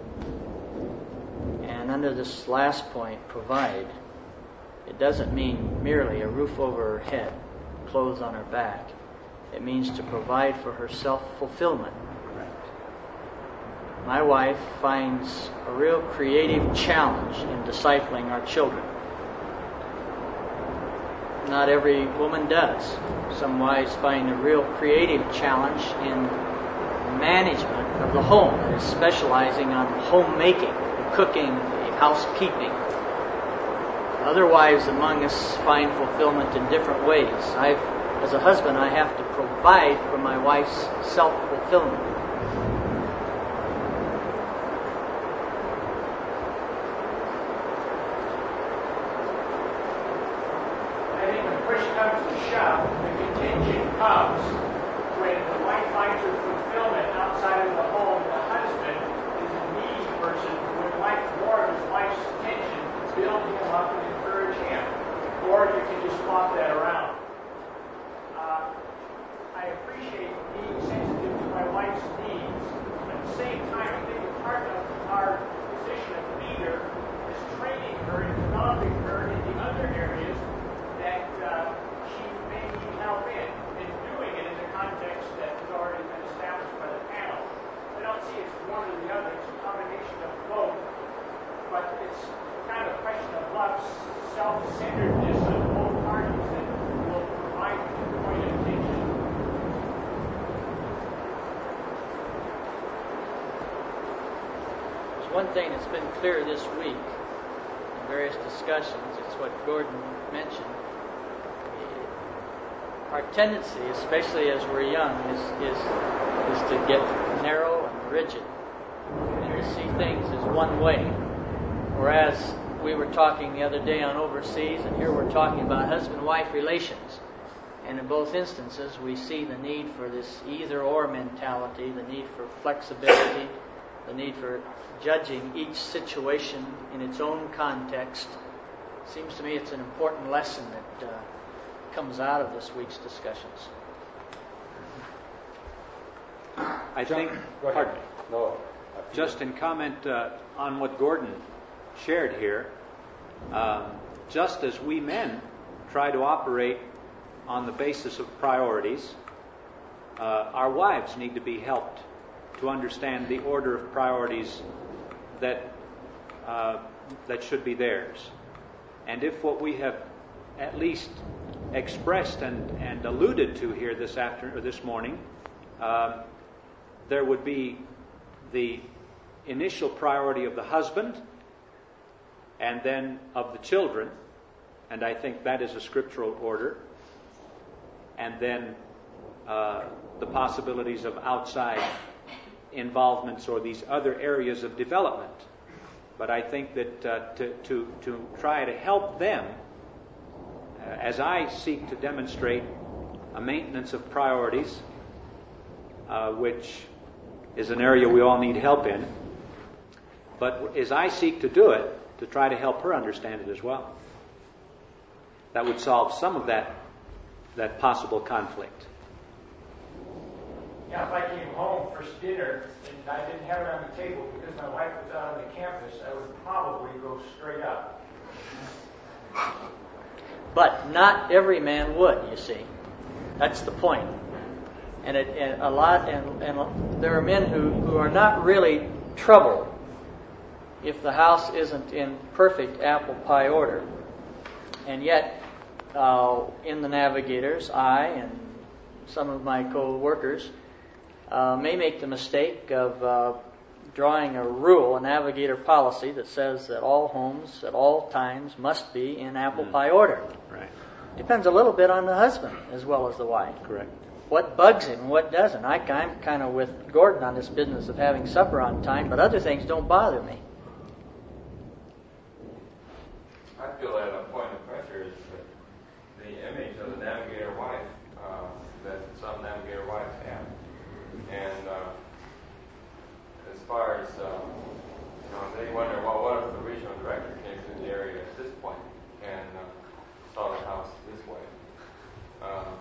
And under this last point, provide, it doesn't mean merely a roof over her head, clothes on her back. It means to provide for her self-fulfillment. My wife finds a real creative challenge in discipling our children. not every woman does. Some wives find a real creative challenge in management of the home, that is specializing on homemaking, the cooking, the housekeeping. Other wives among us find fulfillment in different ways. I've, as a husband, I have to provide for my wife's self-fulfillment.
I think when push comes to shove, the contingent comes when the wife finds her fulfillment outside of the home. The husband is a needy person who would like more of his wife's attention to build him up and encourage him. Or you can just swap that around. Uh, I appreciate being sensitive to my wife's needs. At the same time, I think a part of our position of leader is training her and developing her in the other areas that uh, she may need help in, and doing it in the context that has already been established by the panel. I don't see it's one or the other, it's a combination of both, but it's kind of a question of love, self-centeredness of both parties that will provide the point of attention.
There's one thing that's been clear this week in various discussions. It's what Gordon mentioned. Our tendency, especially as we're young, is is is to get narrow and rigid and to see things as one way. Whereas we were talking the other day on overseas, and here we're talking about husband-wife relations. And in both instances, we see the need for this either-or mentality, the need for flexibility, the need for judging each situation in its own context. Seems to me it's an important lesson that uh, comes out of this week's discussions.
I think, pardon me,
No.
just in comment uh, on what Gordon shared here, um, just as we men try to operate on the basis of priorities, uh, our wives need to be helped to understand the order of priorities that uh, that should be theirs. And if what we have at least expressed and, and alluded to here this afternoon or this morning, uh, there would be the initial priority of the husband and then of the children, and I think that is a scriptural order, and then uh, the possibilities of outside involvements or these other areas of development. But I think that uh, to, to, to try to help them, uh, as I seek to demonstrate a maintenance of priorities, uh, which is an area we all need help in, but as I seek to do it, to try to help her understand it as well. That would solve some of that, that possible conflict.
Yeah, if I came home for dinner and I didn't have it on the table because my wife was out on the campus, I would probably go straight up.
But not every man would, you see. That's the point. And, it, and a lot, and, and there are men who, who are not really troubled if the house isn't in perfect apple pie order. And yet, uh, in the Navigators, I and some of my co-workers uh, may make the mistake of uh, drawing a rule, a Navigator policy that says that all homes at all times must be in apple
Mm.
pie order.
Right.
Depends a little bit on the husband as well as the wife.
Correct.
What bugs him, what doesn't. I, I'm kind of with Gordon on this business of having supper on time, but other things don't bother me.
I feel that a point of pressure is that the image of the Navigator wife uh, that some Navigator wives have. And uh, as far as, uh, you know, they wonder, well, what if the regional director came to the area at this point and uh, saw the house this way? Um,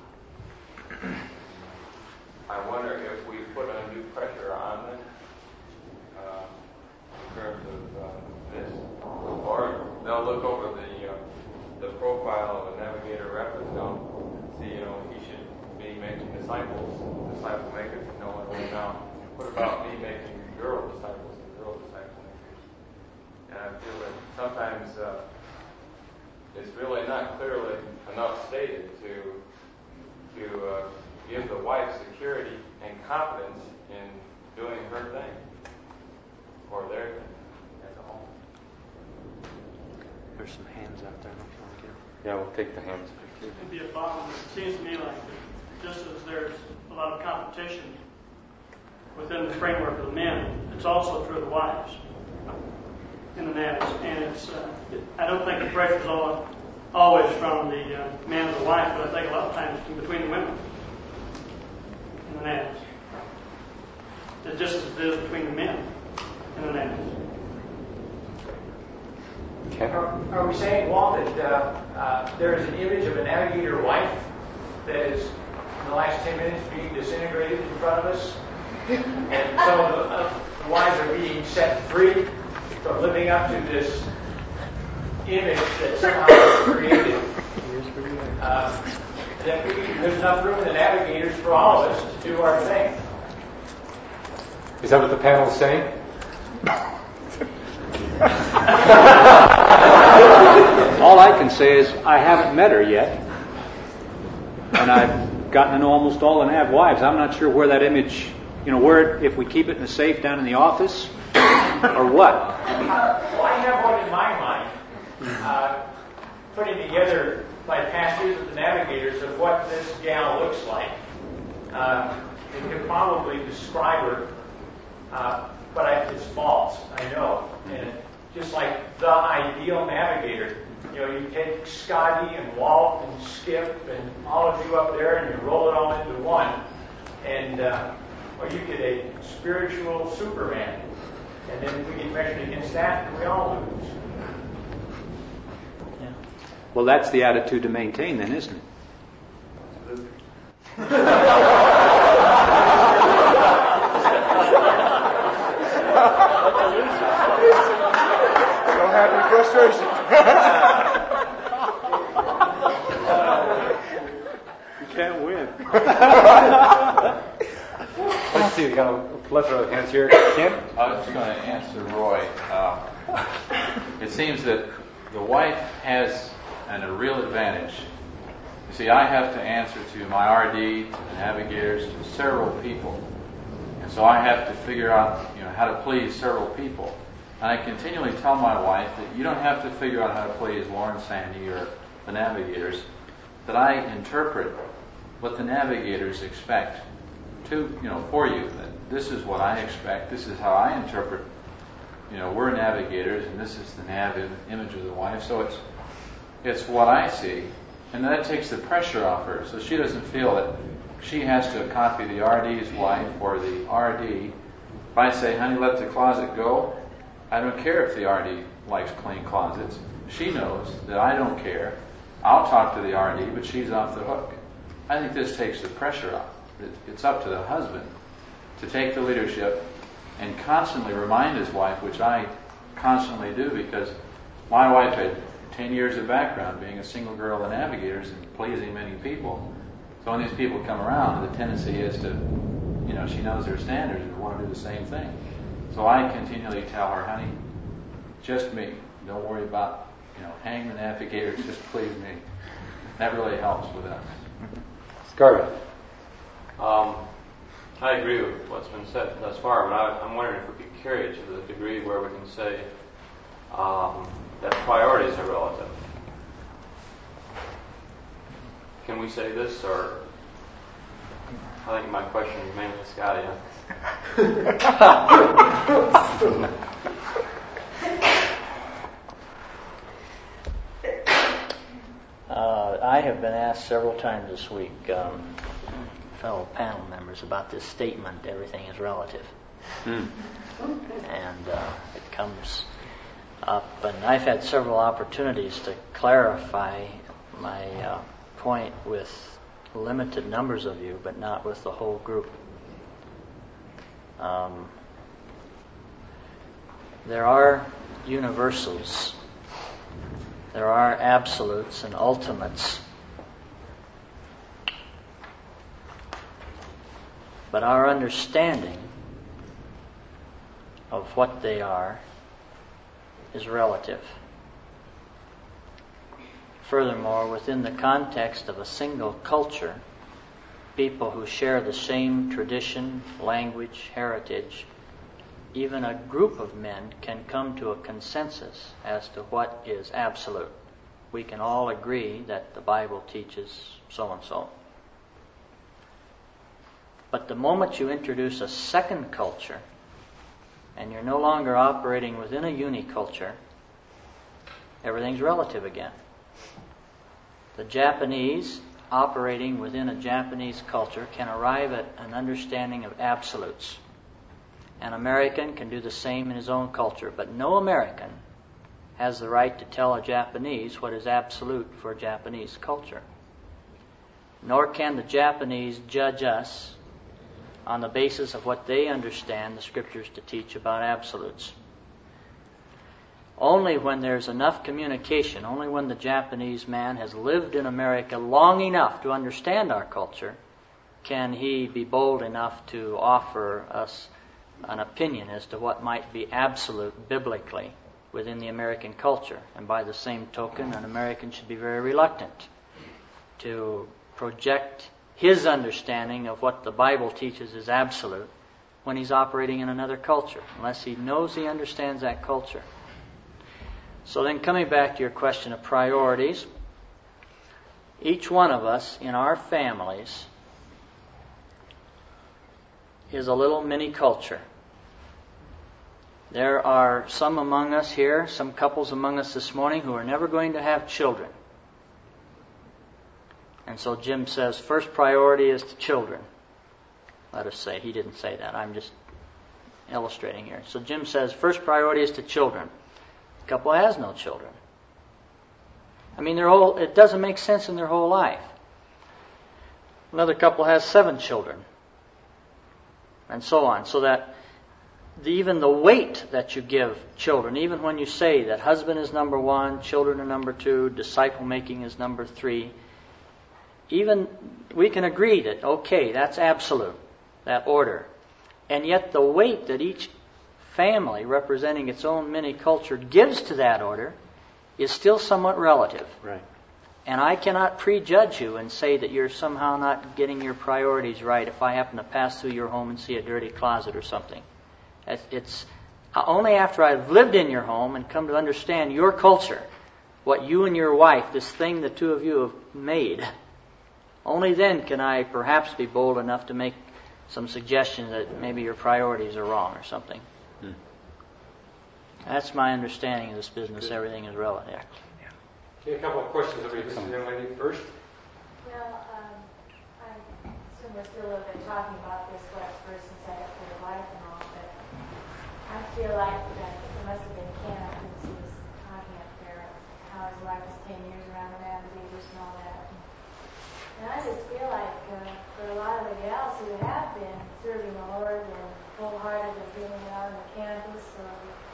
I wonder if we put undue pressure on them uh, in terms of uh, this, or they'll look over the uh, the profile of a Navigator rep and they'll see, you know, he should be making disciples, disciple makers, and no one will know. What about me making girl disciples and girl disciple makers? And I feel that sometimes uh,
it's really not clearly enough stated to to uh, give the wife security and confidence in doing her thing or their thing as a home.
There's some hands out there. I don't know if you want to get them.
Yeah, we'll take the hands.
It'd be a bottom. It seems to me like just as there's a lot of competition within the framework of the men, it's also true of the wives in the navs. And it's, uh, it, I don't think the pressure is all, always from the uh, man or the wife, but I think a lot of times it's between the women in the navs. It's just as it is between the men in the navs.
Are, are we saying, Walt, that uh, uh, there is an image of a navigator wife that is, in the last ten minutes, being disintegrated in front of us? And some of the, uh, the wives are being set free from living up to this image that somehow is created. Uh, that we, there's enough room in the navigators for all of us to do our thing.
Is that what the panel is saying?
All I can say is I haven't met her yet, and I've gotten to know almost all the Nav wives. I'm not sure where that image, you know, where if we keep it in the safe down in the office, or what.
Well, I have one in my mind, uh, putting together my past years with the navigators of what this gal looks like. Uh, you could probably describe her, uh, but I, it's false, I know. And just like the ideal navigator, you know, you take Scotty and Walt and Skip and all of you up there and you roll it all into one. And, uh, or you get a spiritual Superman. And then we get measured against that, and we all lose.
Yeah. Well, that's the attitude to maintain, then, isn't it?
Don't have any frustration.
You can't win.
Let's see, we got a plethora of hands here. Ken?
I was just going to answer Roy. Uh, it seems that the wife has an, a real advantage. You see, I have to answer to my R D, to the navigators, to several people. And so I have to figure out, you know, how to please several people. And I continually tell my wife that you don't have to figure out how to please Lauren Sandy or the navigators, that I interpret what the navigators expect to, you know, for you. That this is what I expect, this is how I interpret, you know, we're navigators, and this is the nav image of the wife. So it's it's what I see. And that takes the pressure off her, so she doesn't feel that she has to copy the R D's wife or the R D. If I say, honey, let the closet go, I don't care if the R D likes clean closets. She knows that I don't care. I'll talk to the R D, but she's off the hook. I think this takes the pressure off. It's up to the husband to take the leadership and constantly remind his wife, which I constantly do, because my wife had ten years of background being a single girl in navigators and pleasing many people. So when these people come around, the tendency is to, you know, she knows their standards and want to do the same thing. So I continually tell her, honey, just me. Don't worry about, you know, hang the navigators, just please me. That really helps with us.
Scarlett.
Um, I agree with what's been said thus far, but I, I'm wondering if we could carry it to the degree where we can say um, that priorities are relative. Can we say this, or I think my question is mainly Scotty.
uh, I have been asked several times this week, um, fellow panel members, about this statement, everything is relative.
Hmm.
And uh, it comes up, and I've had several opportunities to clarify my uh, point with limited numbers of you, but not with the whole group. Um, there are universals, there are absolutes and ultimates, but our understanding of what they are is relative. furthermore, within the context of a single culture, people who share the same tradition, language, heritage, even a group of men can come to a consensus as to what is absolute. We can all agree that the Bible teaches so-and-so. But the moment you introduce a second culture, and you're no longer operating within a uniculture, everything's relative again. The Japanese, operating within a Japanese culture, can arrive at an understanding of absolutes. An American can do the same in his own culture, but no American has the right to tell a Japanese what is absolute for a Japanese culture. Nor can the Japanese judge us on the basis of what they understand the Scriptures to teach about absolutes. Only when there's enough communication, only when the Japanese man has lived in America long enough to understand our culture, can he be bold enough to offer us an opinion as to what might be absolute biblically within the American culture. And by the same token, an American should be very reluctant to project his understanding of what the Bible teaches is absolute when he's operating in another culture, unless he knows he understands that culture. So then, coming back to your question of priorities, each one of us in our families is a little mini culture. There are some among us here, some couples among us this morning who are never going to have children. And so Jim says, first priority is to children. Let us say, he didn't say that, I'm just illustrating here. So Jim says, first priority is to children. The couple has no children. I mean, their whole, it doesn't make sense in their whole life. Another couple has seven children. And so on. So that the, even the weight that you give children, even when you say that husband is number one, children are number two, disciple making is number three, even we can agree that, okay, that's absolute, that order. And yet the weight that each family, representing its own mini culture, gives to that order is still somewhat relative.
Right.
And I cannot prejudge you and say that you're somehow not getting your priorities right if I happen to pass through your home and see a dirty closet or something. It's only after I've lived in your home and come to understand your culture, what you and your wife, this thing the two of you have made, only then can I perhaps be bold enough to make some suggestion that maybe your priorities are wrong or something. Hmm. That's my understanding of this business. Good. Everything is relative.
Okay, a couple of questions over here. This is Wendy first.
Well, um, I assume we're still a little bit talking about this West versus setup for the wife and all, but I feel like that there must have been Ken who was talking up there how his wife was ten years around the man babies and all that. And I just feel like uh, for a lot of the gals who have been serving the Lord and wholeheartedly giving it out on the campus or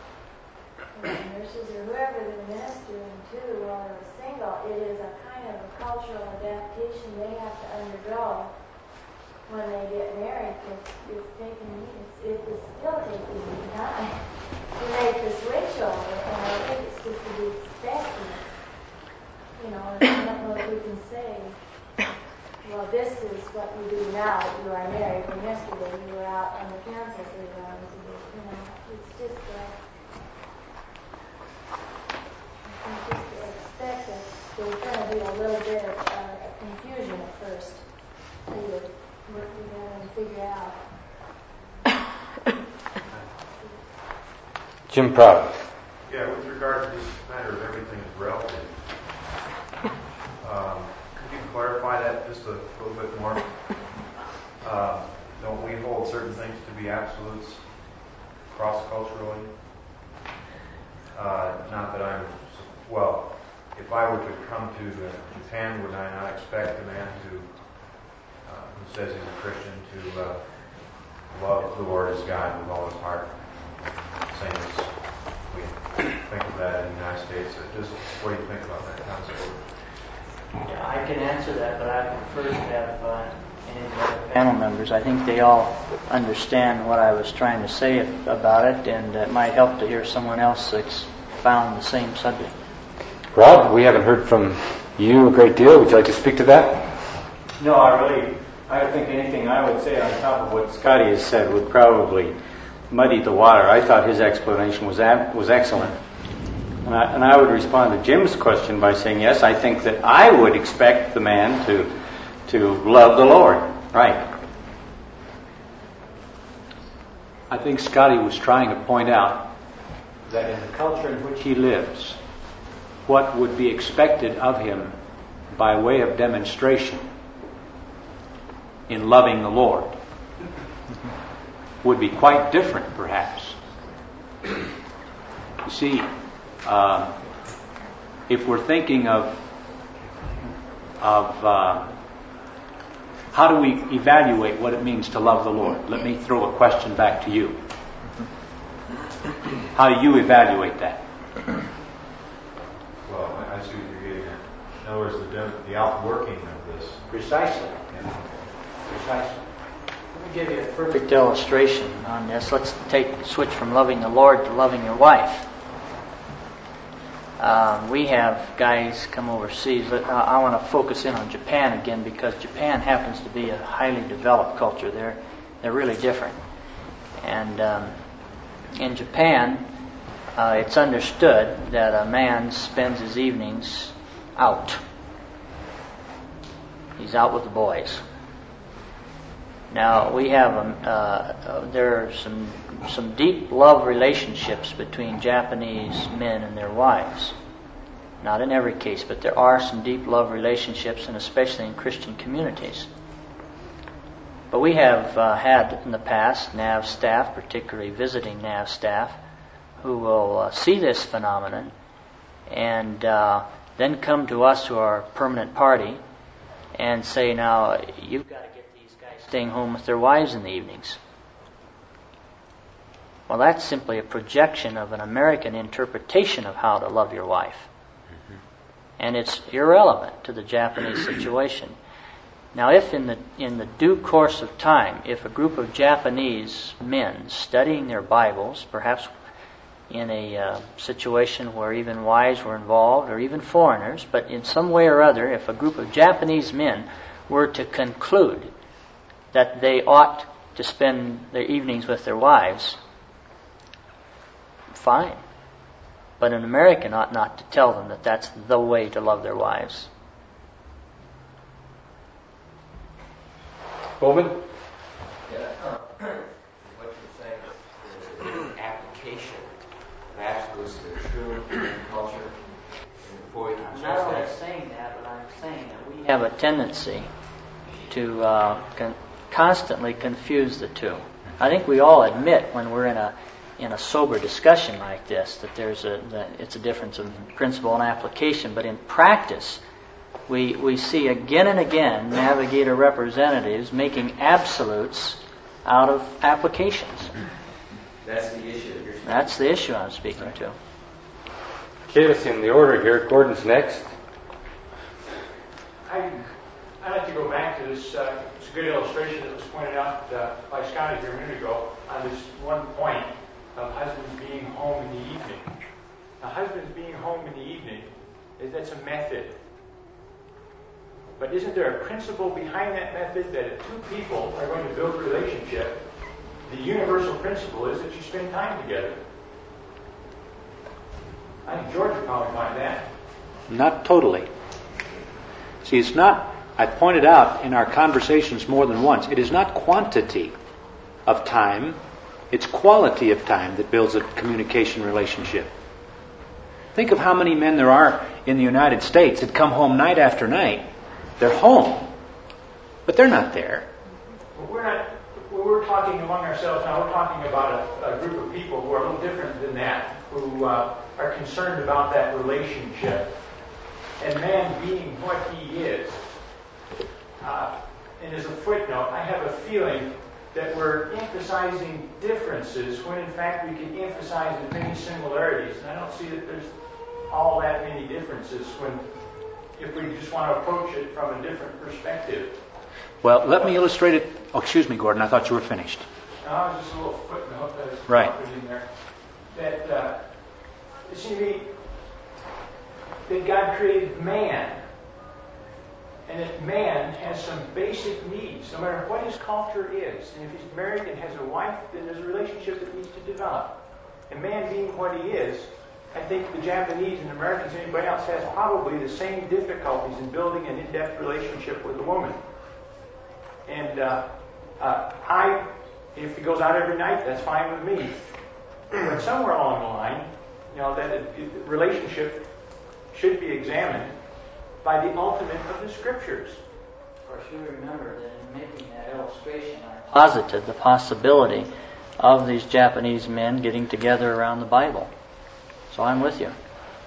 the nurses or whoever they're ministering to while they're single, it is a kind of a cultural adaptation they have to undergo when they get married. It's, it's taking it's, it's still taking me time to make the switch over, and I think it's just to be expected. You know, and I don't know if we can say, well, this is what you do now that you are married, and yesterday you were out on the campus with them. You know, it's just, uh, I just expect that there's going to be a little bit of uh, confusion at first. So you work together and figure out.
Jim Proud.
Yeah, with regard to this matter of everything is relative, um, could you clarify that just a little bit more? Uh, don't we hold certain things to be absolutes cross-culturally? Uh, not that I'm, well, if I were to come to Japan, would I not expect a man who, uh, who says he's a Christian to uh, love the Lord as God with all his heart? Same as we think of that in the United States. So just what do you think about that concept?
Yeah, I can answer that, but I prefer to have uh, any of the other panel members. I think they all understand what I was trying to say about it, and it might help to hear someone else expound the same subject.
Rod, we haven't heard from You knew a great deal. Would you like to speak to that?
No, I really, I think anything I would say on top of what Scotty has said would probably muddy the water. I thought his explanation was ab- was excellent. And I, and I would respond to Jim's question by saying, yes, I think that I would expect the man to to love the Lord. Right.
I think Scotty was trying to point out that in the culture in which he lives, what would be expected of him by way of demonstration in loving the Lord would be quite different, perhaps. You see, uh, if we're thinking of of uh, how do we evaluate what it means to love the Lord? Let me throw a question back to you. How do you evaluate that?
Well, I I see what you're getting at. In other words, the, dem- the outworking of this.
Precisely.
Yeah.
Precisely.
Let me give you a perfect illustration on this. Let's take switch from loving the Lord to loving your wife. Um, we have guys come overseas. I, I want to focus in on Japan again because Japan happens to be a highly developed culture. They're they're really different, and um, in Japan, uh, it's understood that a man spends his evenings out. He's out with the boys. Now we have um, uh, uh, there are some some deep love relationships between Japanese men and their wives. Not in every case, but there are some deep love relationships, and especially in Christian communities. But we have uh, had in the past N A V staff, particularly visiting N A V staff, who will uh, see this phenomenon and uh, then come to us, to our permanent party, and say, now, you've got to get these guys staying home with their wives in the evenings. Well, that's simply a projection of an American interpretation of how to love your wife. Mm-hmm. And it's irrelevant to the Japanese situation. Now, if in the in the due course of time, if a group of Japanese men studying their Bibles, perhaps in a uh, situation where even wives were involved, or even foreigners, but in some way or other, if a group of Japanese men were to conclude that they ought to spend their evenings with their wives, fine. But an American ought not to tell them that that's the way to love their wives.
Bowman?
Yeah, uh, what you're saying is the application of absolutes that are true in culture. And before we can
I'm not only saying that, but I'm saying that we have a tendency to uh, con- constantly confuse the two. I think we all admit when we're in a in a sober discussion like this that there's a that it's a difference in principle and application, but in practice, we we see again and again Navigator representatives making absolutes out of applications.
That's the issue that you're speaking.
That's the issue I'm speaking right. to.
Okay, let's in the order here. Gordon's next.
I, I'd like to go back to this. Uh, it's a good illustration that was pointed out uh, by Scotty here a minute ago on this one point of husbands being home in the evening. Now, husbands being home in the evening, is that's a method. But isn't there a principle behind that method that if two people are going to build a relationship, the universal principle is that you spend time together? I think George would probably find that.
Not totally. See, it's not, I pointed out in our conversations more than once, it is not quantity of time, it's quality of time that builds a communication relationship. Think of how many men there are in the United States that come home night after night. They're home, but they're not there.
Well, we're not, we're talking among ourselves now, we're talking about a, a group of people who are a little different than that, who uh, are concerned about that relationship. And man being what he is. Uh, and as a footnote, I have a feeling that we're emphasizing differences when in fact we can emphasize the many similarities. And I don't see that there's all that many differences when, if we just want to approach it from a different perspective.
Well, let me illustrate it. Oh, excuse me, Gordon. I thought you were finished.
No, I was just a little footnote that was
right.
put in there. That, uh, you see, me, that God created man and that man has some basic needs, no matter what his culture is. And if he's married and has a wife, then there's a relationship that needs to develop. And man being what he is, I think the Japanese and Americans and anybody else has probably the same difficulties in building an in-depth relationship with a woman. And uh, uh, I, if he goes out every night, that's fine with me. But somewhere along the line, you know, that it, it, relationship should be examined by the ultimate of the Scriptures.
Of course, you remember that in making that illustration, I posited the possibility of these Japanese men getting together around the Bible. So I'm with you.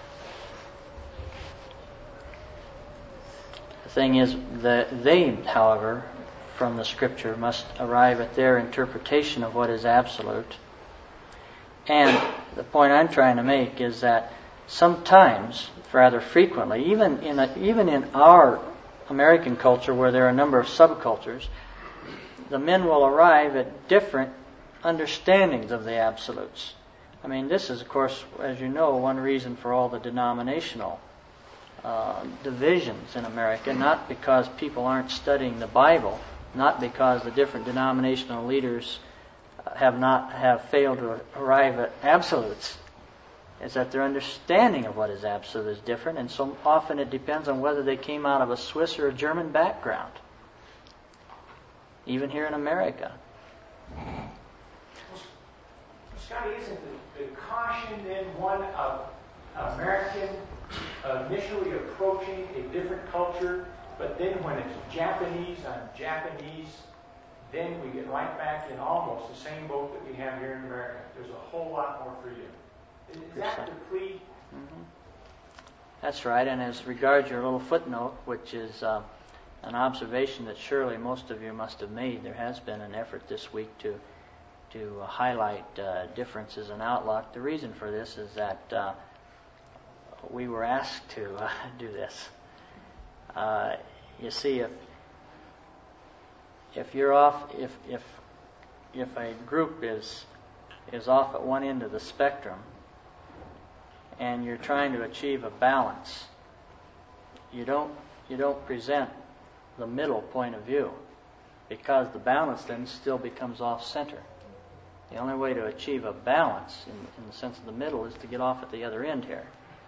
The thing is that they, however, from the Scripture, must arrive at their interpretation of what is absolute. And the point I'm trying to make is that sometimes, rather frequently, even in a, even in our American culture, where there are a number of subcultures, the men will arrive at different understandings of the absolutes. I mean, this is, of course, as you know, one reason for all the denominational uh, divisions in America, not because people aren't studying the Bible, not because the different denominational leaders have not have failed to arrive at absolutes. Is that their understanding of what is absolute is different, and so often it depends on whether they came out of a Swiss or a German background, even here in America.
Scotty, isn't the, the caution then one of American initially approaching a different culture, but then when it's Japanese on Japanese, then we get right back in almost the same boat that we have here in America. There's a whole lot more freedom. Is, is that the plea?
Mm-hmm. That's right, and as regards your little footnote, which is uh, an observation that surely most of you must have made, there has been an effort this week to to highlight uh, differences in outlook. The reason for this is that uh, we were asked to uh, do this. Uh, you see, if if you're off, if if if a group is is off at one end of the spectrum, and you're trying to achieve a balance, you don't you don't present the middle point of view, because the balance then still becomes off center. The only way to achieve a balance in, in the sense of the middle is to get off at the other end here.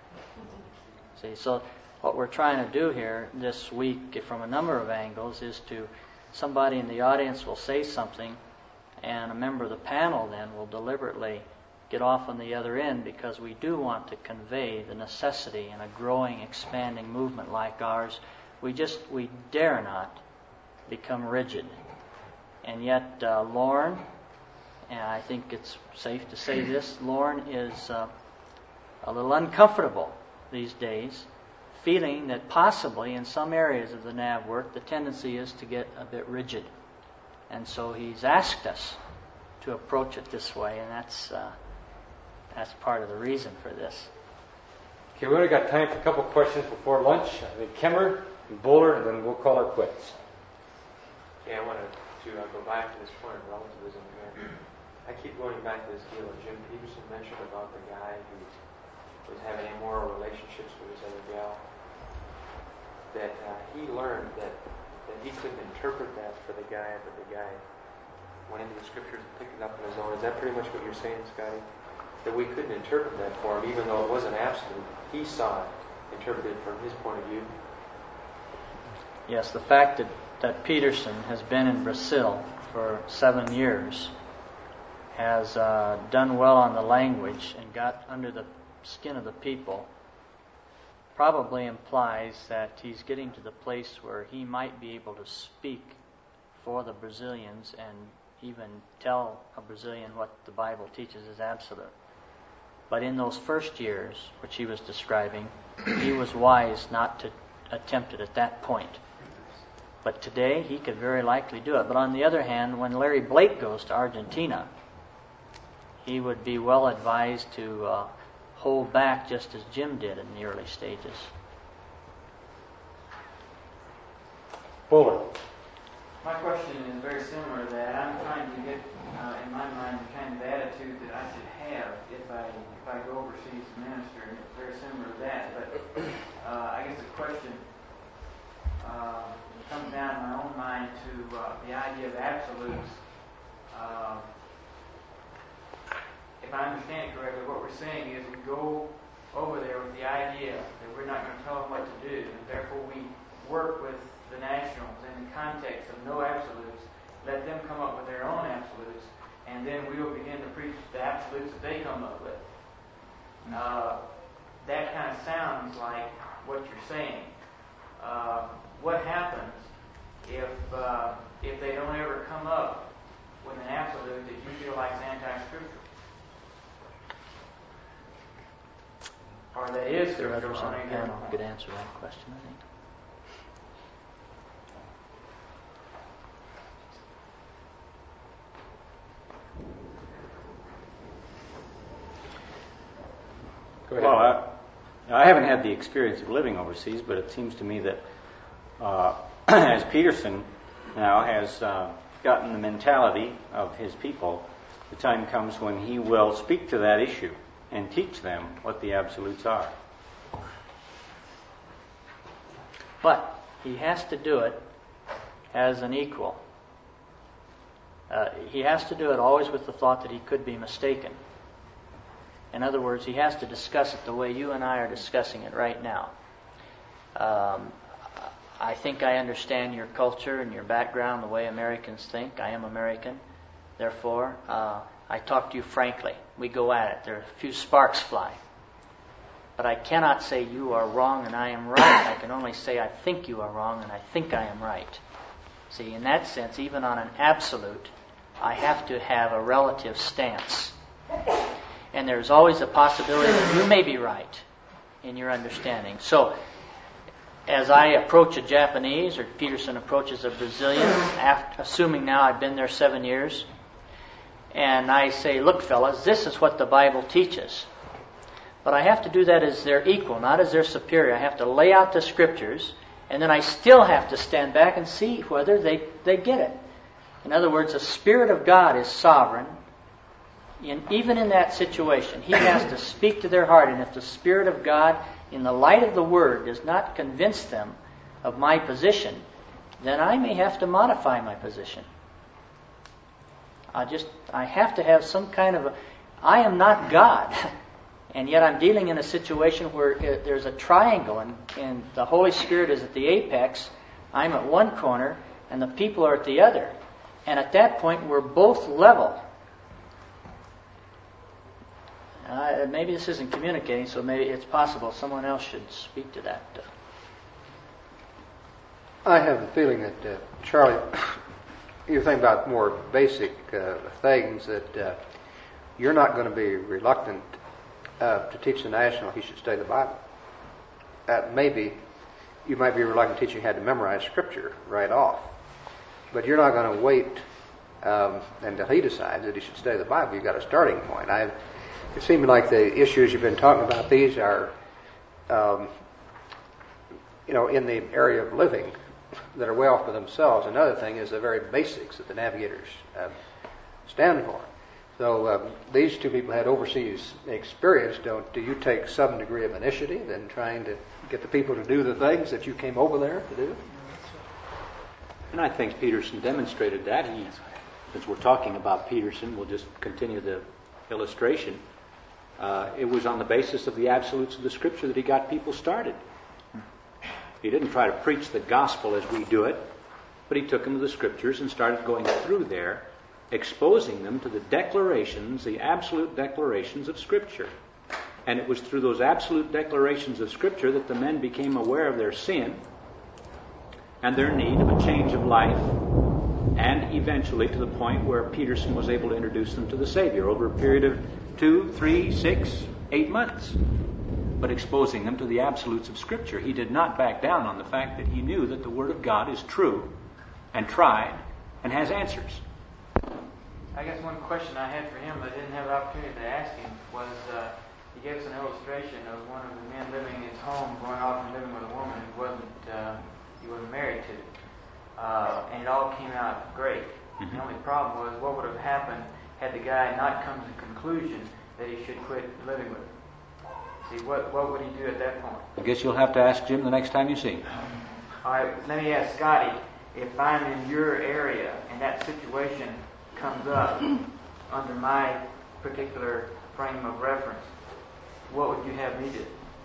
See, so what we're trying to do here this week from a number of angles is to, somebody in the audience will say something, and a member of the panel then will deliberately get off on the other end, because we do want to convey the necessity in a growing, expanding movement like ours. We just, we dare not become rigid. And yet, uh, Lorne, and I think it's safe to say this, Lorne is uh, a little uncomfortable these days, feeling that possibly in some areas of the N A V work the tendency is to get a bit rigid. And so he's asked us to approach it this way, and that's uh, that's part of the reason for this.
Okay, we only got time for a couple questions before lunch. I think Kemmer and Bowler, and then we'll call our quits.
Yeah, I wanted to uh, go back to this point of relativism here. I keep going back to this deal that Jim Peterson mentioned about the guy who was having immoral relationships with his other gal. That uh, he learned that, that he couldn't interpret that for the guy, but the guy went into the Scriptures and picked it up on his own. Is that pretty much what you're saying, Scotty? That we couldn't interpret that for him, even though it wasn't absolute. He saw it, interpreted from his point of view.
Yes, the fact that, that Peterson has been in Brazil for seven years has uh, done well on the language and got under the skin of the people probably implies that he's getting to the place where he might be able to speak for the Brazilians and even tell a Brazilian what the Bible teaches is absolute. But in those first years, which he was describing, he was wise not to attempt it at that point. But today, he could very likely do it. But on the other hand, when Larry Blake goes to Argentina, he would be well advised to uh, hold back just as Jim did in the early stages.
Bowler.
My question is very similar to that. I'm trying to get, uh, in my mind, the kind of attitude that I should have if I if I go overseas to minister, and it's very similar to that. But uh, I guess the question uh, comes down in my own mind to uh, the idea of absolutes. Uh, if I understand it correctly, what we're saying is we go over there with the idea that we're not going to tell them what to do, and therefore we work with the nationals in the context of no absolutes, let them come up with their own absolutes, and then we will begin to preach the absolutes that they come up with. Uh, that kind of sounds like what you're saying. Uh, what happens if uh, if they don't ever come up with an absolute that you feel like is anti-scriptural? Or that is
The others
scriptural
on
on
the
any given
panel
point?
could answer that question, I think.
Go ahead.
Well, I, I haven't had the experience of living overseas, but it seems to me that uh, as Peterson now has uh, gotten the mentality of his people, the time comes when he will speak to that issue and teach them what the absolutes are.
But he has to do it as an equal. Uh, he has to do it always with the thought that he could be mistaken. In other words, he has to discuss it the way you and I are discussing it right now. Um, I think I understand your culture and your background, the way Americans think. I am American. Therefore, uh, I talk to you frankly. We go at it. There are a few sparks fly. But I cannot say you are wrong and I am right. I can only say I think you are wrong and I think I am right. See, in that sense, even on an absolute, I have to have a relative stance. And there's always a possibility that you may be right in your understanding. So, as I approach a Japanese, or Peterson approaches a Brazilian, after, assuming now I've been there seven years, and I say, look, fellas, this is what the Bible teaches. But I have to do that as their equal, not as their superior. I have to lay out the Scriptures, and then I still have to stand back and see whether they, they get it. In other words, the Spirit of God is sovereign. In, even in that situation, He has to speak to their heart. And if the Spirit of God, in the light of the Word, does not convince them of my position, then I may have to modify my position. I just, I have to have some kind of a... I am not God. And yet I'm dealing in a situation where there's a triangle, and, and the Holy Spirit is at the apex. I'm at one corner, and the people are at the other. And at that point, we're both level. Uh, maybe this isn't communicating, so maybe it's possible someone else should speak to that.
I have the feeling that, uh, Charlie, you think about more basic uh, things, that uh, you're not going to be reluctant uh, to teach the national he should study the Bible. Uh, maybe you might be reluctant to teach him how to memorize Scripture right off, but you're not going to wait um, until he decides that he should study the Bible. You've got a starting point. I've It seems like the issues you've been talking about, these are, um, you know, in the area of living that are well for themselves. Another thing is the very basics that the navigators uh, stand for. So um, these two people had overseas experience. Don't do you take some degree of initiative in trying to get the people to do the things that you came over there to do?
And I think Peterson demonstrated that. He, since we're talking about Peterson, we'll just continue the illustration. Uh, it was on the basis of the absolutes of the Scripture that he got people started. He didn't try to preach the gospel as we do it, but he took them to the Scriptures and started going through there, exposing them to the declarations, the absolute declarations of Scripture. And it was through those absolute declarations of Scripture that the men became aware of their sin and their need of a change of life, and eventually to the point where Peterson was able to introduce them to the Savior over a period of two, three, six, eight months. But exposing them to the absolutes of Scripture. He did not back down on the fact that he knew that the Word of God is true and tried and has answers.
I guess one question I had for him, but I didn't have the opportunity to ask him, was uh, he gave us an illustration of one of the men living in his home, going off and living with a woman who wasn't uh, he wasn't married to, uh, and it all came out great. Mm-hmm. The only problem was what would have happened had the guy not come to the conclusion that he should quit living with her. See, what what would he do at that point?
I guess you'll have to ask Jim the next time you see him.
All right, let me ask Scotty, if I'm in your area and that situation comes up under my particular frame of reference, what would you have me do?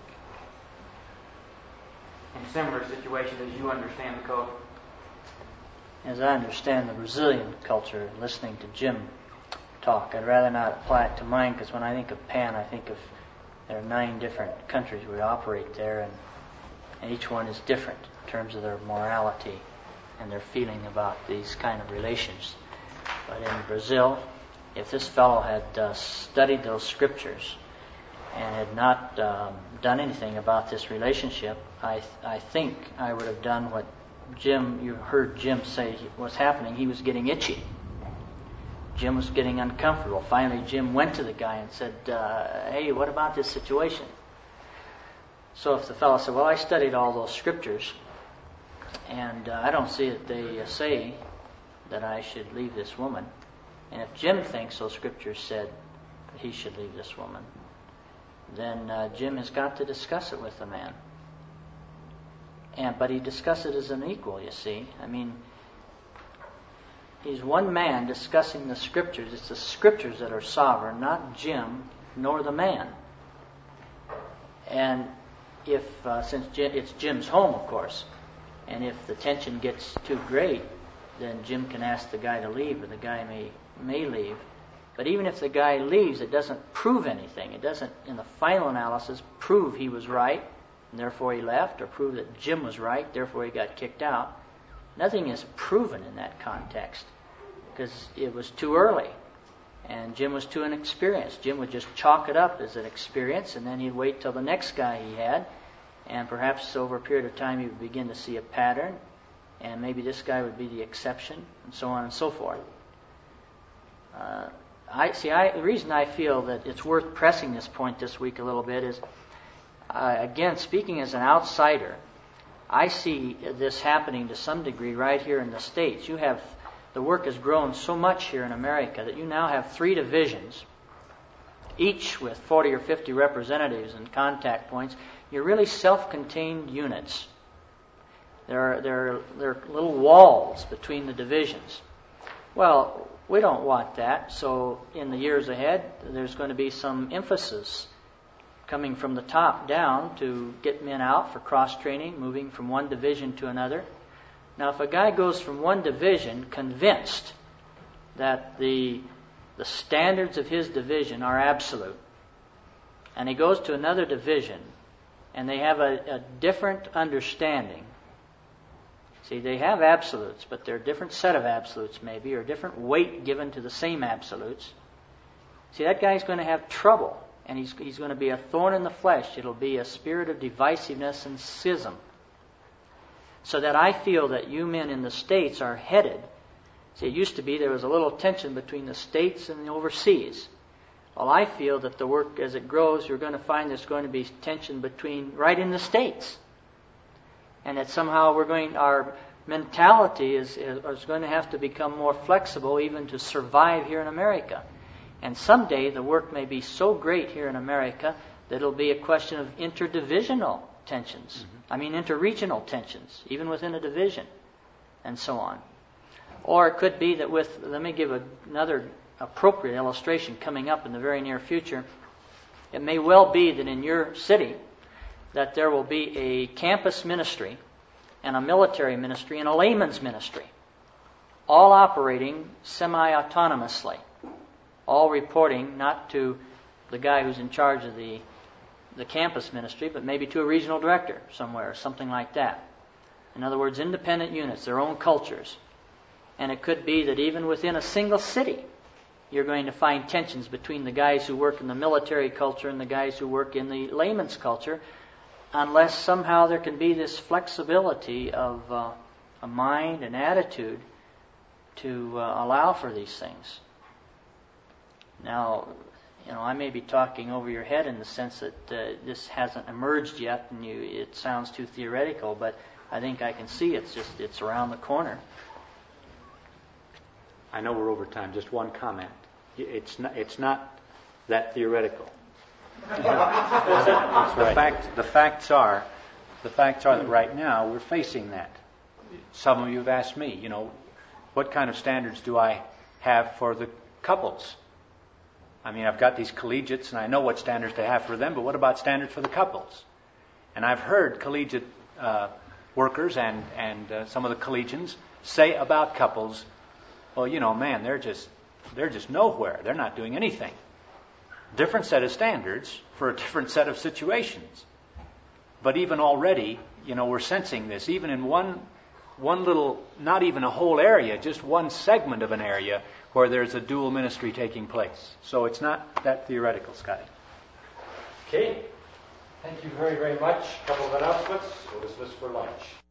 In similar situations as you understand the culture.
As I understand the Brazilian culture, listening to Jim talk, I'd rather not apply it to mine, because when I think of Pan, I think of there are nine different countries we operate there, and, and each one is different in terms of their morality and their feeling about these kind of relations. But in Brazil, if this fellow had uh, studied those scriptures and had not um, done anything about this relationship, I th- I think I would have done what Jim, you heard Jim say was happening. He was getting itchy. Jim was getting uncomfortable. Finally, Jim went to the guy and said, uh, hey, what about this situation? So if the fellow said, well, I studied all those scriptures, and uh, I don't see that they uh, say that I should leave this woman. And if Jim thinks those scriptures said that he should leave this woman, then uh, Jim has got to discuss it with the man. And but he discussed it as an equal, you see. I mean, he's one man discussing the scriptures. It's the scriptures that are sovereign, not Jim nor the man. And if, uh, since Jim, it's Jim's home, of course, and if the tension gets too great, then Jim can ask the guy to leave, or the guy may may leave. But even if the guy leaves, it doesn't prove anything. It doesn't, in the final analysis, prove he was right, and therefore he left, or prove that Jim was right, therefore he got kicked out. Nothing is proven in that context, because it was too early, and Jim was too inexperienced. Jim would just chalk it up as an experience, and then he'd wait till the next guy he had, and perhaps over a period of time he would begin to see a pattern, and maybe this guy would be the exception, and so on and so forth. Uh, I see. I, the reason I feel that it's worth pressing this point this week a little bit is, uh, again, speaking as an outsider, I see this happening to some degree right here in the States. You have the work has grown so much here in America that you now have three divisions, each with forty or fifty representatives and contact points. You're really self-contained units. There are, there are, there are little walls between the divisions. Well, we don't want that, so in the years ahead, there's going to be some emphasis coming from the top down to get men out for cross-training, moving from one division to another. Now, if a guy goes from one division convinced that the, the standards of his division are absolute, and he goes to another division, and they have a, a different understanding. See, they have absolutes, but they're a different set of absolutes maybe, or a different weight given to the same absolutes. See, that guy's going to have trouble, and he's, he's going to be a thorn in the flesh. It'll be a spirit of divisiveness and schism. So that I feel that you men in the States are headed. See, it used to be there was a little tension between the States and the overseas. Well, I feel that the work, as it grows, you're going to find there's going to be tension between right in the States. And that somehow we're going, our mentality is, is, is going to have to become more flexible even to survive here in America. And someday the work may be so great here in America that it'll be a question of interdivisional tensions. Mm-hmm. I mean interregional tensions, even within a division, and so on. Or it could be that with, let me give a, another appropriate illustration coming up in the very near future. It may well be that in your city that there will be a campus ministry and a military ministry and a layman's ministry, all operating semi-autonomously, all reporting not to the guy who's in charge of the the campus ministry, but maybe to a regional director somewhere, or something like that. In other words, independent units, their own cultures. And it could be that even within a single city, you're going to find tensions between the guys who work in the military culture and the guys who work in the layman's culture, unless somehow there can be this flexibility of uh, a mind and attitude to uh, allow for these things. Now, you know, I may be talking over your head in the sense that uh, this hasn't emerged yet, and you, it sounds too theoretical, but I think I can see it's just it's around the corner.
I know we're over time. Just one comment. It's not, it's not that theoretical.
That's right.
The, fact, the facts are the facts are that right now we're facing that. Some of you have asked me, you know, what kind of standards do I have for the couples? I mean, I've got these collegiates, and I know what standards to have for them, but what about standards for the couples? And I've heard collegiate uh, workers and, and uh, some of the collegians say about couples, well, you know, man, they're just they're just nowhere. They're not doing anything. Different set of standards for a different set of situations. But even already, you know, we're sensing this. Even in one one little, not even a whole area, just one segment of an area where there's a dual ministry taking place. So it's not that theoretical, Scotty.
Okay. Thank you very, very much. A couple of announcements. We'll dismiss for lunch.